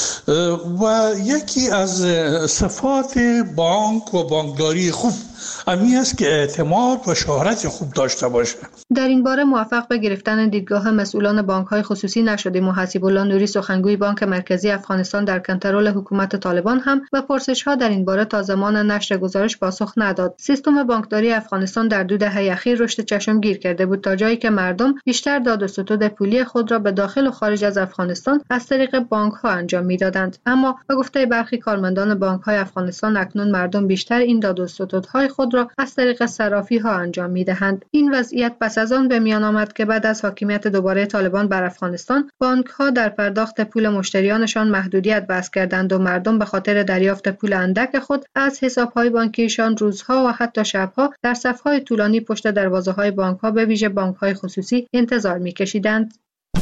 و یکی از صفات بانک و بانکداری خوب امی است که اعتماد و شهرت خوب داشته باشه. در این باره موفق به گرفتن دیدگاه مسئولان بانک‌های خصوصی نشدیم. حسیب الله نوری سخنگوی بانک مرکزی افغانستان در کنترل حکومت طالبان هم به پرسش‌ها در این باره تا زمان نشر گزارش پاسخ نداد. سیستم بانکداری افغانستان در دو دهه اخیر رشد چشمگیر کرده بود تا جایی که مردم بیشتر داد و ستد پولی خود را به داخل و خارج از افغانستان از طریق بانک‌ها انجام می‌دادند. اما به گفته برخی کارمندان بانک‌های افغانستان اکنون مردم بیشتر این داد و ستدهای خود را از طریق صرافی‌ها انجام می‌دهند. این وضعیت پس از آن به میان آمد که بعد از حاکمیت دوباره طالبان بر افغانستان بانک‌ها در پرداخت پول مشتریانشان محدودیت وضع کردند و مردم به خاطر دریافت پول اندک خود از حساب‌های بانکیشان روزها و حتی شب‌ها در صف‌های طولانی پشت دروازه‌های بانک‌ها به ویژه بانک‌های خصوصی انتظار می‌کشیدند.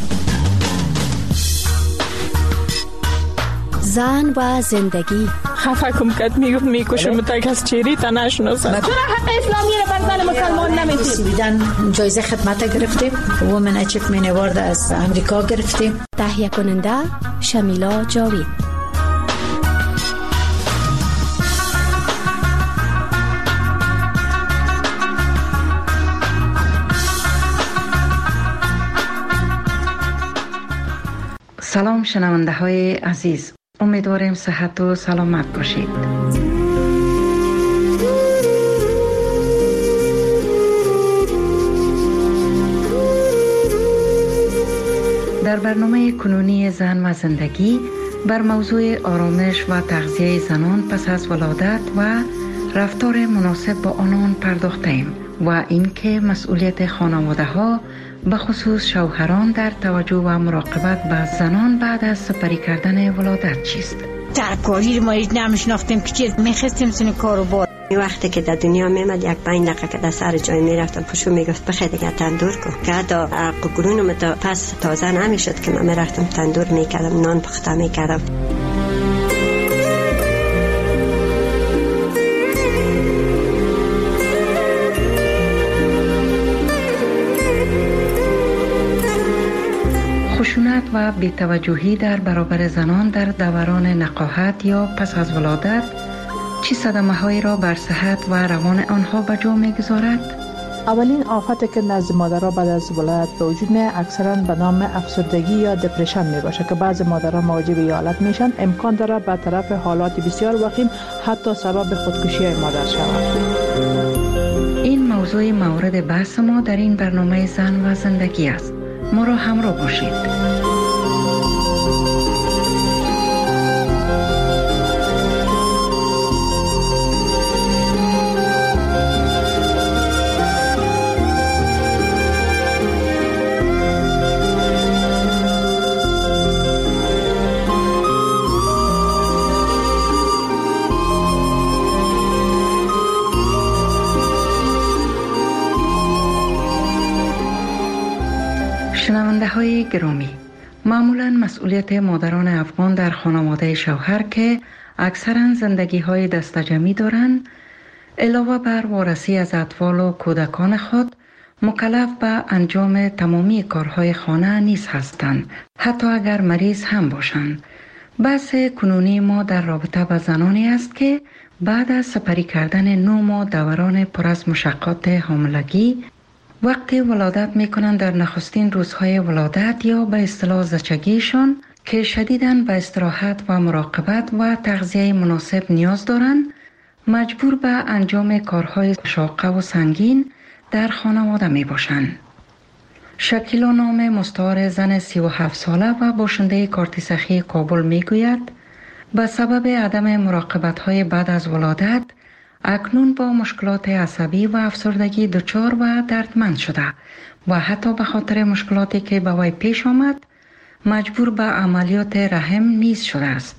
زن و زندگی خفه کم کد میگفت میکشم تک از چیری تا نشناسم. چرا حق اسلامی رو بر زن مسلمان نمیدید؟ سویدن جایزه خدمت گرفتیم، وومن اچیومنت اوارد از امریکا گرفتیم. تهیه کننده شمیلا جاوید. سلام شنونده های عزیز، امیدواریم صحت و سلامت باشید. در برنامه کنونی زن و زندگی بر موضوع آرامش و تغذیه زنان پس از ولادت و رفتار مناسب با آنان پرداختیم و اینکه مسئولیت خانواده ها به خصوص شوهران در توجه و مراقبت به زنان بعد از سپری کردن ولادت چیست؟ ترکاری ما هیچ نمیشناختیم که چیز میخستیم سن کارو با وقتی که در دنیا میمد یک پنج دقیقه که در سر جای میرفتم پشو میگفت بخیر دیگه تندور کن که حتی قگرونم تا پس تازه نمیشد که من میرفتم تندور میکردم، نان پخته میکردم. خشونت و بی‌توجهی در برابر زنان در دوران نقاهت یا پس از ولادت چه صدمه‌هایی را بر صحت و روان آنها به جا می‌گذارد؟ اولین آفتی که نزد مادرها بعد از ولادت به وجود میاد اکثرا به نام افسردگی یا دپرشن میباشه که بعضی مادرها مواجه به این حالت میشن. امکان داره به طرف حالات بسیار وخیم حتی سبب خودکشی مادر شود. این موضوع مورد بحث ما در این برنامه زن و زندگی است. ما را همراه باشید. شنونده های گرامی، شرایط مادران افغان در خانواده شوهر که اکثرا زندگی های دستجمعی دارند، علاوه بر وارسی از اطفال و کودکان خود، مکلف به انجام تمامی کارهای خانه نیز هستند، حتی اگر مریض هم باشند. بحث کنونی ما در رابطه با زنانی است که بعد از سپری کردن نو ماه دوران پر از مشقات حاملگی وقتی ولادت می کنند در نخستین روزهای ولادت یا به اصطلاح زچگیشان که شدیداً به استراحت و مراقبت و تغذیه مناسب نیاز دارند، مجبور به انجام کارهای شاقه و سنگین در خانواده می باشند. شکیلا نام مستعار زن سی و هفت ساله و باشنده کارت سخی کابل می گوید به سبب عدم مراقبت های بعد از ولادت اکنون با مشکلات عصبی و افسردگی دچار و دردمند شده و حتی به خاطر مشکلاتی که به وی پیش آمد مجبور به عملیات رحم نیز شده است.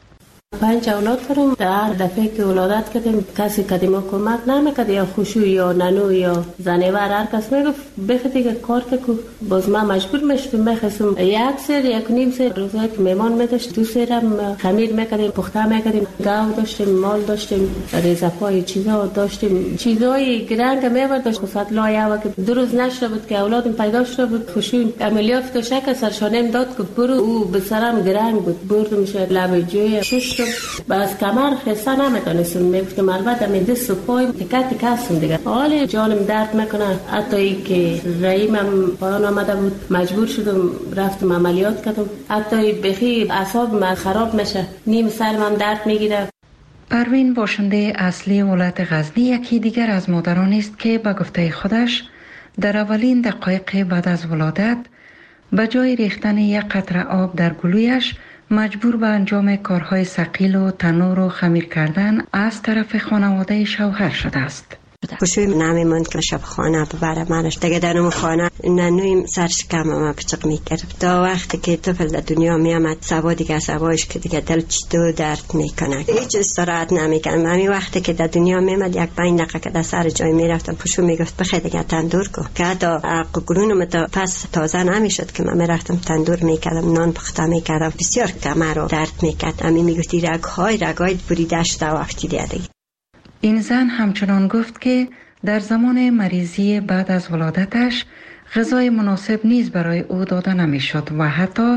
پنج اولاد دارم. هر دفعه که ولادت کردیم کسی که ما کمک نمیکرد، یا خوشو یا ننو یا زنیور، هر کس میگفت بخاطر که کار که باز ما مجبور میشدم میخواستم یک سر یک نیم سر روزایی که میمان میداشت دو سرم خمیر میکردیم، پخته میکردیم، گاو داشتیم، مال داشتیم، ریزپای چیزا داشتیم، چیزای گرنگ میبرداشت. خصوصا لایه که دو روز نشده بود که اولادم پیدا شده بود، خوشو عملیات که شک سرشانم داد که برو، او به سرم گرنگ بود، بردم شه لب جوی شش باز کمر خسته نمیتونستم، میگفتم البته می دست و پای تکه تکه هستم دیگه، حالی جانم درد میکنه. حتی ای که رحمم پایان آمده بود مجبور شدم رفتم عملیات کردم، حتی بخی اعصابم خراب میشه، نیم سرم درد میگیره. پروین باشنده اصلی ولایت غزنی یکی دیگر از مادرانی است که به گفته خودش در اولین دقایق بعد از ولادت به جای ریختن یک قطره آب در گلویش مجبور به انجام کارهای ثقیل و تنور و خمیر کردن از طرف خانواده شوهر شده است. خوشوی نمیموند که شب خانه ببره منش دیگه درم خانه ننویم سرش کم ما پچق میکرد. تا وقتی که طفل در دنیا میامد سوا دیگه سواش که دیگه دل چطور درد میکنه، هیچ استراحت نمیکنم. همین وقتی که در دنیا میامد یک پنج دقیقه که در سر جای میرفتم پشو میگفت بخی دیگه تندور کن، که حتی قرونم تا پس تازه نمیشد که من میرفتم تندور میکردم، نان پخته میکردم، بسیار کمر رو درد میکرد. همین میگفتی رگهای رگای بریده شده وقتی دیگه. این زن همچنان گفت که در زمان مریضی بعد از ولادتش غذای مناسب نیز برای او داده نمیشد و حتی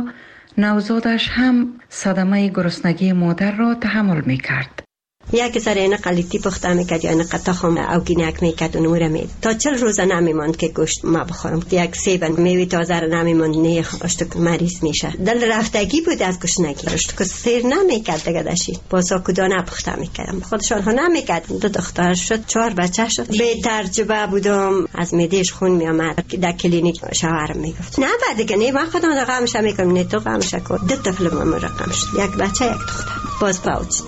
نوزادش هم صدمه گرسنگی مادر را تحمل میکرد. یک سر اینه قلیتی پخته میکرد یا اینه قطع خم او گینک میکرد و نوره مید. تا چل روزه نمیماند که گوشت ما بخورم. یک سیبن میوی تازه رو نمیماند، نه اشتک مریض میشه. دل رفتگی بود از گشنگی. اشتک سیر نمیکرد دیگه داشتی. باسا کدانه پخته میکردم. خودشان ها نمیکرد. دو دختر شد، چهار بچه شد. به ترجبه بودم، از میدیش خون میامد. در کلینیک شوهرم میگفت نه بعد دیگه نه من خودم غمش میکنم، نه تو غمش کن. دو طفل ما رقم شد. یک بچه یک دختر. باز پاوچ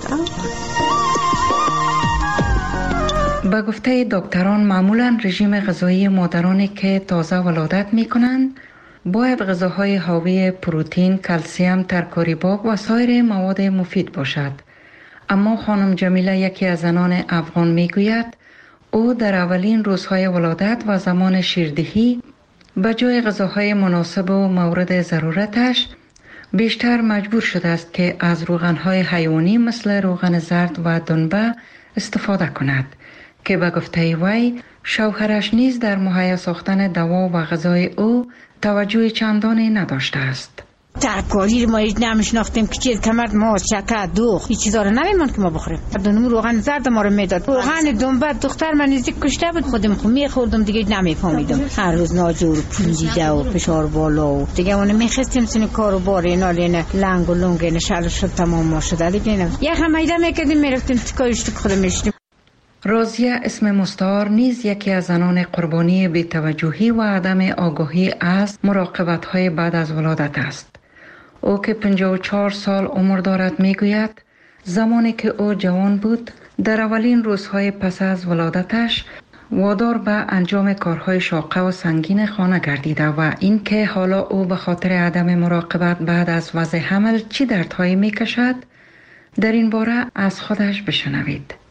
به گفته دکتران معمولا رژیم غذایی مادرانی که تازه ولادت می کنند باید غذاهای حاوی پروتئین، کلسیم، ترکاری باغ و سایر مواد مفید باشد. اما خانم جمیله یکی از زنان افغان می گوید او در اولین روزهای ولادت و زمان شیردهی به جای غذاهای مناسب و مورد ضرورتش بیشتر مجبور شده است که از روغنهای حیوانی مثل روغن زرد و دنبه استفاده کند که به گفته وی شوهرش نیز در مهیا ساختن دوا و غذای او توجه چندانی نداشته است. ترکاری ما هیچ نمیشناختیم که چیز کمرد ما شکر دوغ این چیزا رو نمیموند که ما بخوریم. دونم روغن زرد ما رو میداد، روغن دنبه دختر من نزدیک کشته بود، خودم خو میخوردم دیگه نمیفهمیدم. هر روز ناجور پونجیده و فشار بالا و دیگه اون میخواستیم سن کارو بار اینا لینه لنگ و لنگ نه شل شد تمام ما شده دیگه. یه خمیده میکردیم میرفتیم تکایش تک خودم میشتیم. رازیه اسم مستعار نیز یکی از زنان قربانی بی‌توجهی و عدم آگاهی از مراقبت‌های بعد از ولادت است. او که پنجاه و چهار سال عمر دارد میگوید زمانی که او جوان بود در اولین روزهای پس از ولادتش وادار به انجام کارهای شاقه و سنگین خانه گردیده و این که حالا او به خاطر عدم مراقبت بعد از وضع حمل چی دردهایی میکشد در این باره از خودش بشنوید.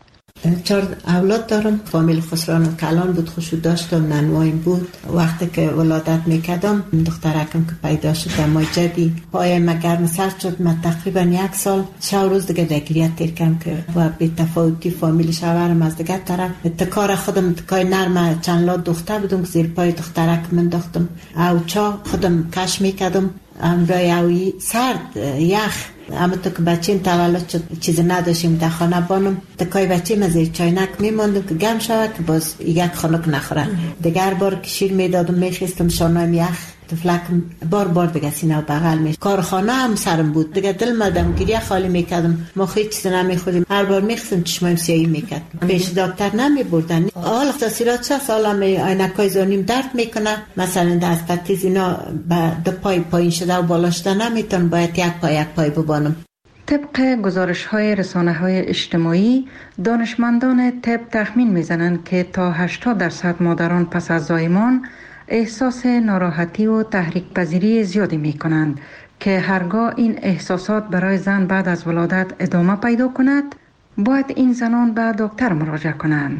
چهار اولاد دارم. فامیل خسران کلان بود، خوشو داشتم، ننوایم بود. وقتی که ولادت میکردم دخترکم که پیدا شد در ماه جدی پای ما گرم سرد شد. من تقریبا یک سال شب روز دیگه درگیریت تیر کردم که و بی تفاوتی فامیل شوهرم از دیگه طرف تکار خودم تکای نرم چند لا دختر بودم که زیر پای دخترک من داختم او چا خودم کش میکردم امرای اوی سرد یخ. اما تو که بچیم تولد شد چیز نداشتیم در خانه بانم تکای بچیم از این چاینک میماندم که گم شود که باز یک خانک نخوره. دیگر بار که شیر میدادم میخیستم شانایم یخ تفلکم بار بار دیگه سینه و بغل میشه. کارخانه هم سرم بود دیگه دل مدم گریه خالی میکردم. ما خیلی چیز نمیخوریم. هر بار میخستم چشمایم سیایی میکرد. پیش دکتر نمی بردن. حالا تاثیرات چه سالا می عینکای زانیم درد میکنه. مثلا دست پتیز اینا با دو پای پایین شده و بالا شده نمیتون باید یک پای یک پای ببانم. طبق گزارش های رسانه های اجتماعی دانشمندان طب تخمین میزنند که تا هشتاد درصد مادران پس از زایمان احساس ناراحتی و تحریک پذیری زیادی می کنند که هرگاه این احساسات برای زن بعد از ولادت ادامه پیدا کند باید این زنان به دکتر مراجعه کنند.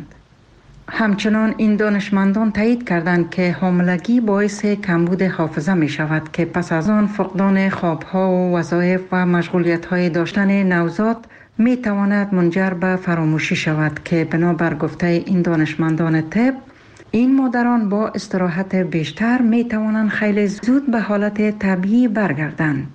همچنان این دانشمندان تایید کردند که حاملگی باعث کمبود حافظه می شود که پس از آن فقدان خوابها و وظایف و مشغولیت‌های داشتن نوزاد می تواند منجر به فراموشی شود که بنابر گفته این دانشمندان طب این مادران با استراحت بیشتر می توانند خیلی زود به حالت طبیعی برگردند.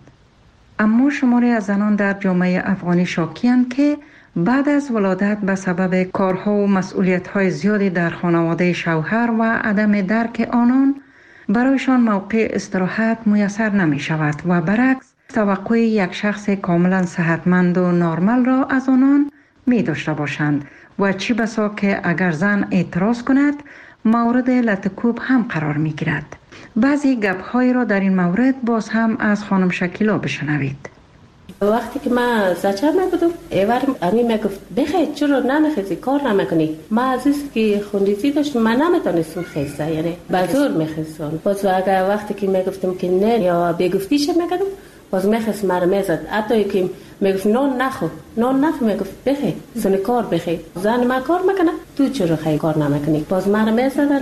اما شماری از زنان در جامعه افغانی شاکی‌اند که بعد از ولادت به سبب کارها و مسئولیت‌های زیادی در خانواده شوهر و عدم درک آنان برایشان موقع استراحت میسر نمی شود و برعکس توقع یک شخص کاملا صحتمند و نرمال را از آنان می داشته باشند و چی بسا که اگر زن اعتراض کند مورد لطکوب هم قرار می گیرد. بعضی گپ‌های را در این مورد باز هم از خانم شکیلا بشنوید. وقتی که من زچه میبودم ایوار امی میگفت بخیر چرا نمیخیزی کار نمیکنی. من عزیز که خونریزی داشتم من نمیتونستم خیزه یعنی بزور میخیزم. باز اگر وقتی که میگفتم که نه یا بگفتیش میگردم باز میخیز مرا میزد. حتی که میگفت نان نخو نان نخو میگفت بخیر زن کار بخیر زن ما کار میکنه تو چرا خیلی کار نمیکنی. باز مرا میزدن.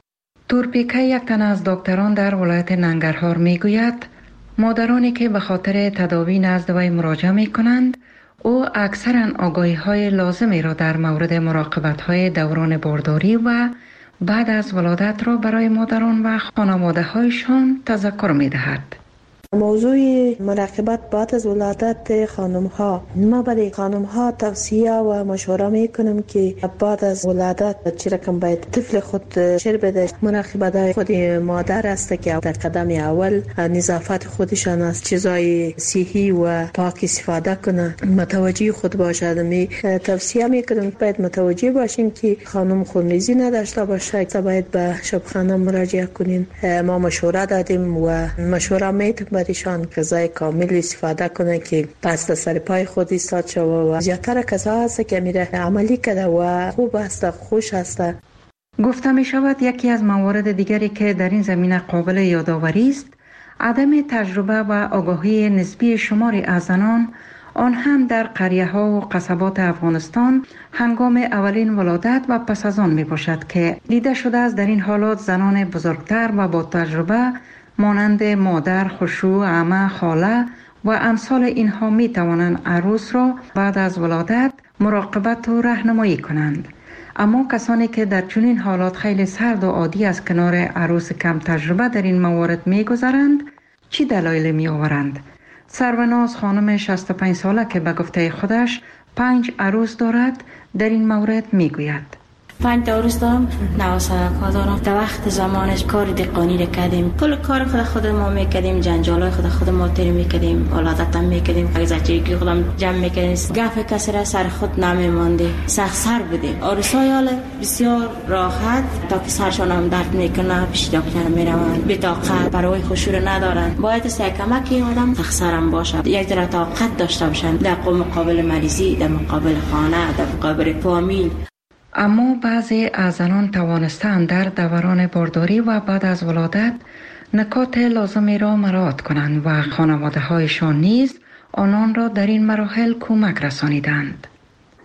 تورپیکه یک تن از دکتران در ولایت ننگرهار میگوید مادرانی که به خاطر تداوی نزد وی مراجعه می کنند او اکثرا آگاهی های لازمی را در مورد مراقبت های دوران بارداری و بعد از ولادت را برای مادران و خانواده هایشان تذکر می دهد. موضوع مراقبت بعد از ولادت خانم ها، ما برای خانم ها توصیه و مشوره می کنم که بعد از ولادت چه رقم باید طفل خود شیر بده. مراقبت خود مادر است که در قدم اول نظافت خودشان از چیزای صحی و پاک استفاده کنه، متوجه خود باشد. می توصیه می کنم باید متوجه باشیم که خانم خونریزی نداشته باشه، باید به شبخانه مراجعه کنین. ما مشوره دادیم و مشوره میتونیم برایشان غذای کامل استفاده کنه که پس سر پای خود ایستاد شود و زیادتر کسا هست که میره عملی کرده و خوب است، خوش است. گفته می شود یکی از موارد دیگری که در این زمینه قابل یادآوری است عدم تجربه و آگاهی نسبی شماری از زنان، آن هم در قریه ها و قصبات افغانستان هنگام اولین ولادت و پس از آن می باشد که دیده شده است در این حالات زنان بزرگتر و با تجربه مانند مادر، خشوع، عمه، خاله و امثال اینها می توانند عروس را بعد از ولادت مراقبت و راهنمایی کنند. اما کسانی که در چنین حالات خیلی سرد و عادی از کنار عروس کم تجربه در این موارد می گذرند، چی دلایل می آورند؟ سروناز خانم شصت و پنج ساله که به گفته خودش پنج عروس دارد در این مورد می گوید. پنج تا عروس دارم، نو سرکا دارم. در وقت زمانش کار دقانی رو کردیم، کل کار خود خود ما میکردیم، جنجالای خود خود ما تیر میکردیم، ولادت هم میکردیم، زچگی خودم جمع میکردیم. گپ کسی را سر خود نمیمانده، سخت سر بودیم. عروسای حال بسیار راحت تا که سرشان هم درد میکنه پیش دکتر میروند، بطاقت برای خشوع ندارن. باید است کمکی آدم تخسرم باشد، یک ذره طاقت داشته باشن در مقابل مریضی، در مقابل خانه، در مقابل فامیل. اما بعضی از زنان توانستند در دوران بارداری و بعد از ولادت نکات لازمی را مراعات کنند و خانواده هایشان نیز آنان را در این مراحل کمک رسانیدند.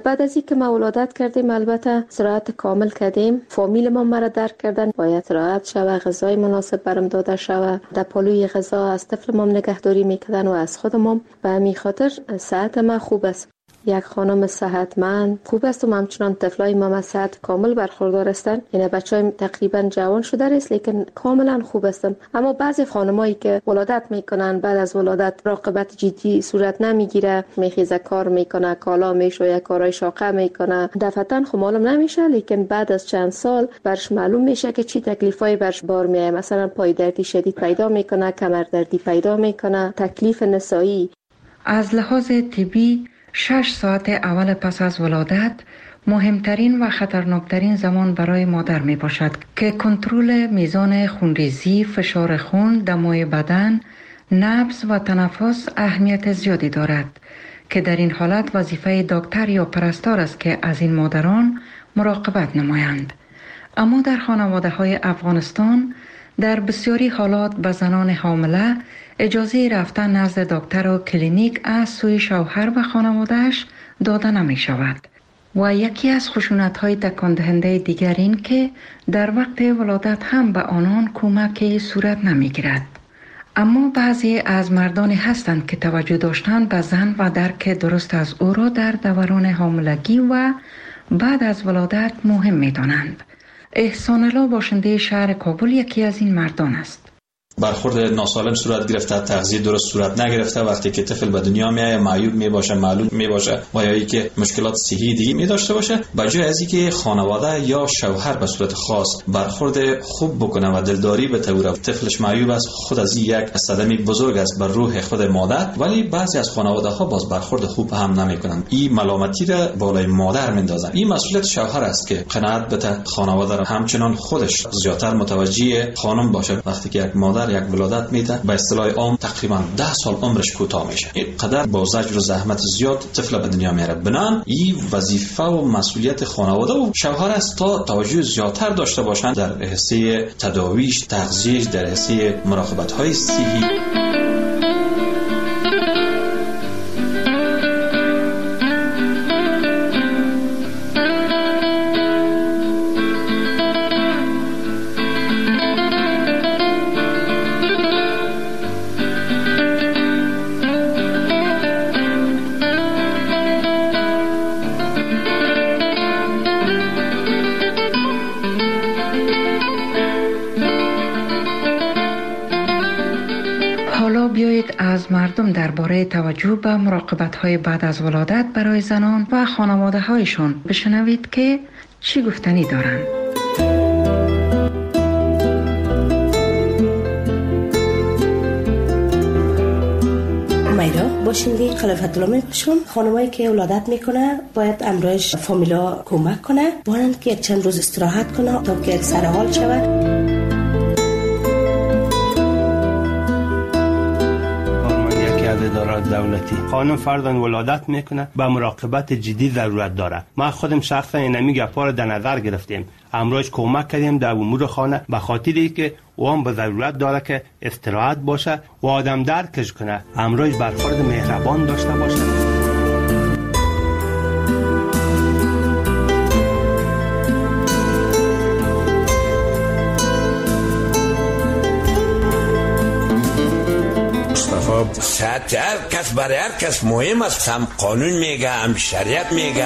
بعد از اینکه ما ولادت کردیم البته استراحت کامل کردیم، فامیل ما مرا درک کردن، باید استراحت شوه، غذای مناسب برام داده شوه، در پلوی غذا از طفل ما نگهداری میکردن و از خود ما. به همین خاطر صحت ما خوب است. یک خانم صحتمند خوب است و همچنان طفلای ما از صحت کامل برخوردار هستند. یعنی بچه‌های تقریبا جوان شده است لیکن کاملا خوب هستند. اما بعضی خانمایی که ولادت میکنن بعد از ولادت راقبت جدی صورت نمیگیره، میخیزه کار میکنه، کالا میشویه، کارهای شاقه میکنه، دفعتاً خب معلوم نمیشه لیکن بعد از چند سال برش معلوم میشه که چی تکلیفای برش بار میایه. مثلا پای دردی شدید پیدا میکنه، کمر دردی پیدا میکنه، تکلیف نسایی. از لحاظ طبی شش ساعت اول پس از ولادت مهمترین و خطرناکترین زمان برای مادر می باشد که کنترل میزان خونریزی، فشار خون، دمای بدن، نبض و تنفس اهمیت زیادی دارد که در این حالت وظیفه دکتر یا پرستار است که از این مادران مراقبت نمایند. اما در خانواده های افغانستان در بسیاری حالات به زنان حامله اجازه رفتن نزد دکتر و کلینیک از سوی شوهر و خانوادهش داده نمی شود. و یکی از خشونت‌های تکان دهنده دیگر این که در وقت ولادت هم به آنان کمکی صورت نمی گیرد. اما بعضی از مردانی هستند که توجه داشتن به زن و درک درست از او را در دوران حاملگی و بعد از ولادت مهم می دانند. احسان الله باشنده شهر کابل یکی از این مردان است. برخورد ناسالم صورت گرفته، تغذیه درست صورت نگرفته، وقتی که طفل به دنیا میاد معیوب می باشه، معلول می باشه و یا اینکه مشکلات صحی دیگه می داشته باشه، بجای از اینکه خانواده یا شوهر به صورت خاص برخورد خوب بکنه و دلداری بتوره، طفلش معیوب است، خود از این یک صدمه بزرگ است بر روح خود مادر، ولی بعضی از خانواده ها باز برخورد خوب هم نمیکنن. این ملامتی را بالای مادر میندازن. این مسئولیت شوهر است که قناعت بده، خانواده را همچنان خودش زیادتر متوجه خانم باشه. وقتی که یک مادر یک ولادت میده به اصطلاح عام تقریبا ده سال عمرش کوتاه میشه. این قدر با زجر و زحمت زیاد طفل به دنیا میاره. بنان این وظیفه و مسئولیت خانواده و شوهر است تا توجه زیادتر داشته باشند در حصه تداویش، تغذیه‌اش، در حصه مراقبت های صحی. از مردم درباره توجه به مراقبت‌های بعد از ولادت برای زنان و خانواده‌هایشان بشنوید که چی گفتنی دارند. میرا باشنده خلافت الله میباشم. خانمایی که ولادت میکنه باید امروز فامیلا کمک کنه، باید که یک چند روز استراحت کنه تا که سر حال شود. ادارات دولتی خانم فردان ولادت میکنه به مراقبت جدی ضرورت داره. ما خودم شخصا اینمی گپا رو در نظر گرفتیم، امروز کمک کردیم در امور خانه به خاطری که اون به ضرورت داره که استراحت باشه و آدم درکش کنه، امروز برخورد مهربان داشته باشه. صحت هر کس برای هر کس مهم است. هم قانون میگه، هم شریعت میگه.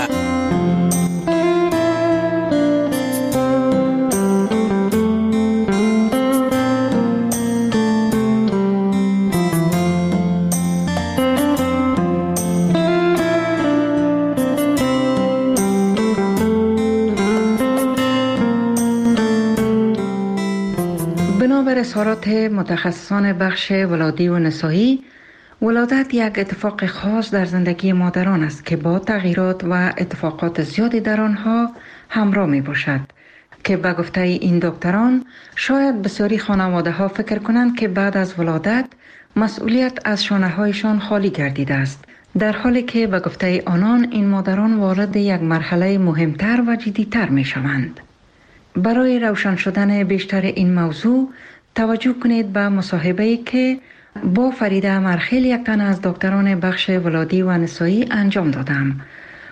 بنابر اظهارات متخصصان بخش ولادی و نسایی، ولادت یک اتفاق خاص در زندگی مادران است که با تغییرات و اتفاقات زیادی در آنها همراه می باشد که به گفته این دکتران شاید بسیاری خانواده ها فکر کنند که بعد از ولادت مسئولیت از شانه هایشان خالی گردیده است، در حالی که به گفته آنان این مادران وارد یک مرحله مهمتر و جدیتر می شوند. برای روشن شدن بیشتر این موضوع توجه کنید به مصاحبه‌ای که با فریده مرخیل یک تن از دکتران بخش ولادی و نسایی انجام دادم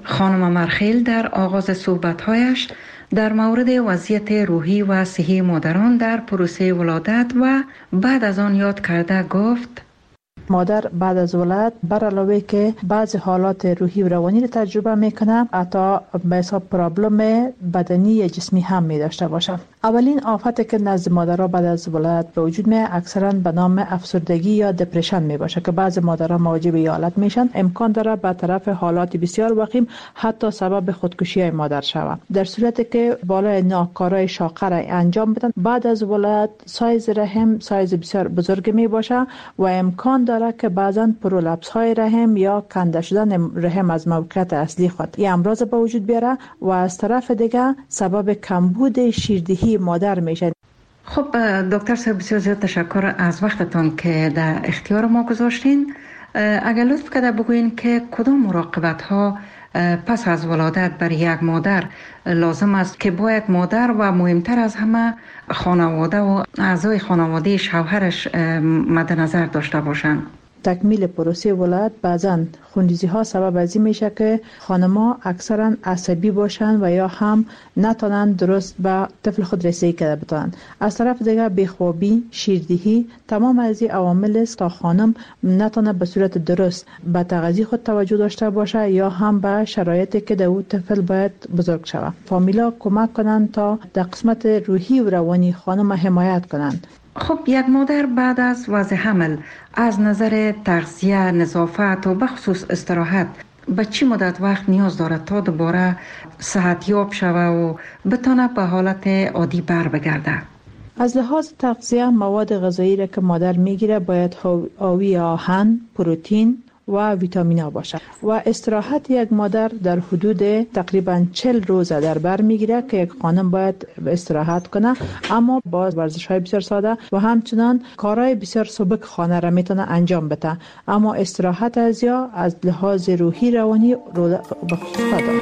خانم مرخیل در آغاز صحبت‌هایش در مورد وضعیت روحی و صحی مادران در پروسه ولادت و بعد از آن یاد کرده گفت: مادر بعد از ولادت بر علاوه که بعض حالات روحی و روانی را تجربه میکنه، حتی به حساب پرابلم بدنی یا جسمی هم می داشته باشه. اولین آفتی که نزد مادرها بعد از ولادت به وجود می اکثرا به نام افسردگی یا دپرشن می باشه که بعض مادرها مواجه به حالت میشن. امکان داره به طرف حالات بسیار وخیم حتی سبب خودکشی های مادر شود. در صورتی که بالای ناکارای شاقه را انجام بدن، بعد از ولادت سایز رحم سایز بسیار بزرگ می باشه و امکان داره که بعضا پرولپس های رحم یا کنده شدن رحم از موقعیت اصلی خود این امراض به وجود بیاره و از طرف دیگه سبب کمبود شیردهی مادر میشه. خب دکتر صاحب، بسیار زیاد تشکر از وقتتون که در اختیار ما گذاشتین. اگر لطف کرده بگوین که کدام مراقبت ها پس از ولادت برای یک مادر لازم است که باید مادر و مهمتر از همه خانواده و اعضای خانواده شوهرش مد نظر داشته باشند؟ تکمیل پروسه ولادت بعضاً خونریزی ها سبب از این میشه که خانم‌ها اکثرا عصبی باشن و یا هم نتونن درست به طفل خود رسیدگی کرده بتونن. از طرف دیگه بیخوابی، شیردهی، تمام از این عوامل است تا خانم نتونه به صورت درست به تغذیه خود توجه داشته باشه یا هم به شرایطی که در اون طفل باید بزرگ شود. فامیلا کمک کنن تا در قسمت روحی و روانی خانم حمایت کنن. خب یک مادر بعد از وضع حمل از نظر تغذیه، نظافت و بخصوص استراحت به چی مدت وقت نیاز دارد تا دوباره صحتیاب شود و بتونه به حالت عادی بر بگرده؟ از لحاظ تغذیه مواد غذایی را که مادر میگیره باید حاوی آهن، پروتئین و ویتامین باشه و استراحت یک مادر در حدود تقریبا چهل روز در بر میگیره که یک خانم باید استراحت کنه، اما با ورزش های بسیار ساده و همچنان کارهای بسیار سبک خانه را میتونه انجام بده، اما استراحت از یا از لحاظ روحی روانی رو به خصوص داره.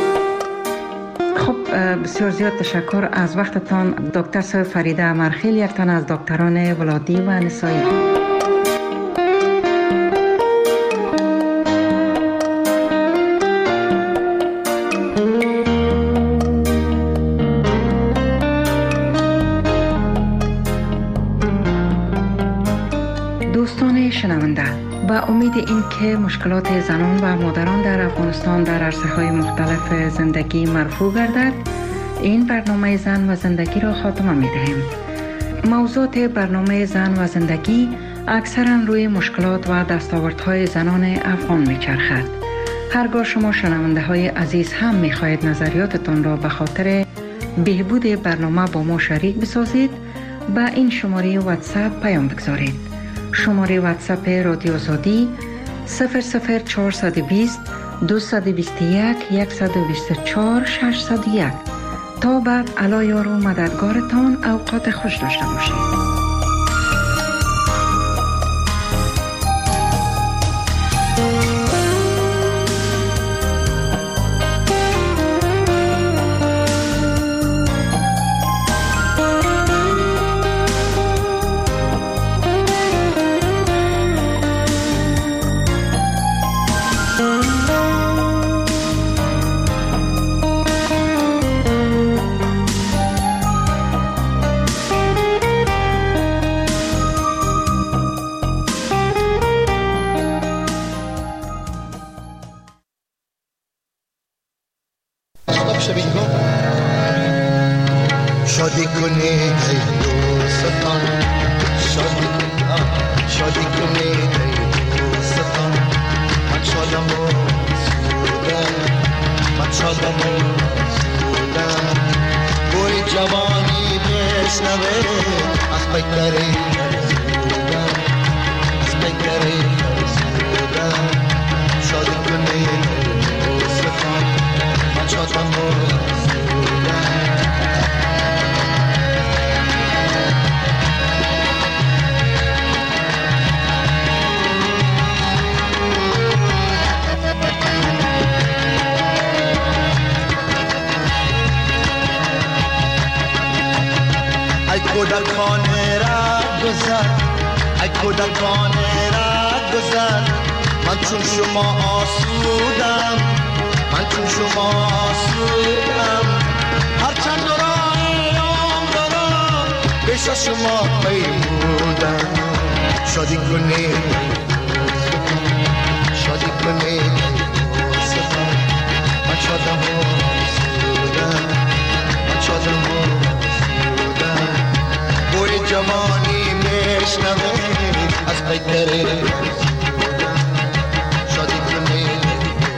خب بسیار زیاد تشکر از وقتتان دکتر صاحب فریده مرخیل، یک تن از دکتران ولادی و نسایی. دوستان شنونده، با امید این که مشکلات زنان و مادران در افغانستان در عرصه‌های مختلف زندگی مرفوع گردد، این برنامه زن و زندگی را خاتمه می‌دهیم. موضوعات برنامه زن و زندگی اکثرا روی مشکلات و دستاوردهای زنان افغان می‌چرخد. هرگاه شما شنونده های عزیز هم می‌خواهید نظریاتتان را به خاطر بهبود برنامه با ما شریک بسازید، با این شماره واتساپ پیام بگذارید. شماره واتساپ رادیو آزادی صفر صفر چهارصد و بیست دویست و بیست و یک صد و بیست و چهار ششصد و یک. تا بعد علی یار و مددگارتان اوقات خوش داشته باشید. شادی کنید ای دوستان، شادی شادی کنید ای دوستان، من شادم و سودم، من شادم و سودم، بوی جوانی بشنوه از پیکره سودم، از پیکره سودم، شادی کنید ای دوستان، من شادم و سودم. ای کودکانه را گذر، ای کودکانه را گذر، من چون شما آسودم، من چون شما آسودم هرچند راه ایام دارم پیش از شما پیمودم شادی کنید شادی کنید من شادم آسودم من شادم آسودم بوی جوانی میشنوه از پیکره شادی کنید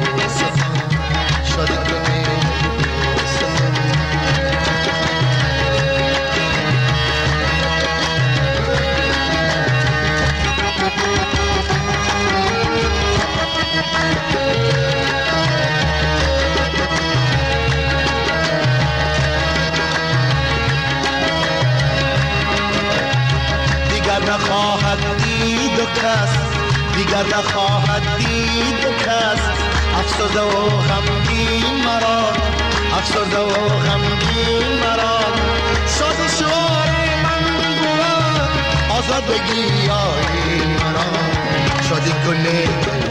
شادی کنید نخواهد دید و کس دیگر نخواهد دید و کس افسرده و غمگین مرا افسرده و غمگین مرا ساز شعار من بود آزاد بگی یاری مرا شادی کنید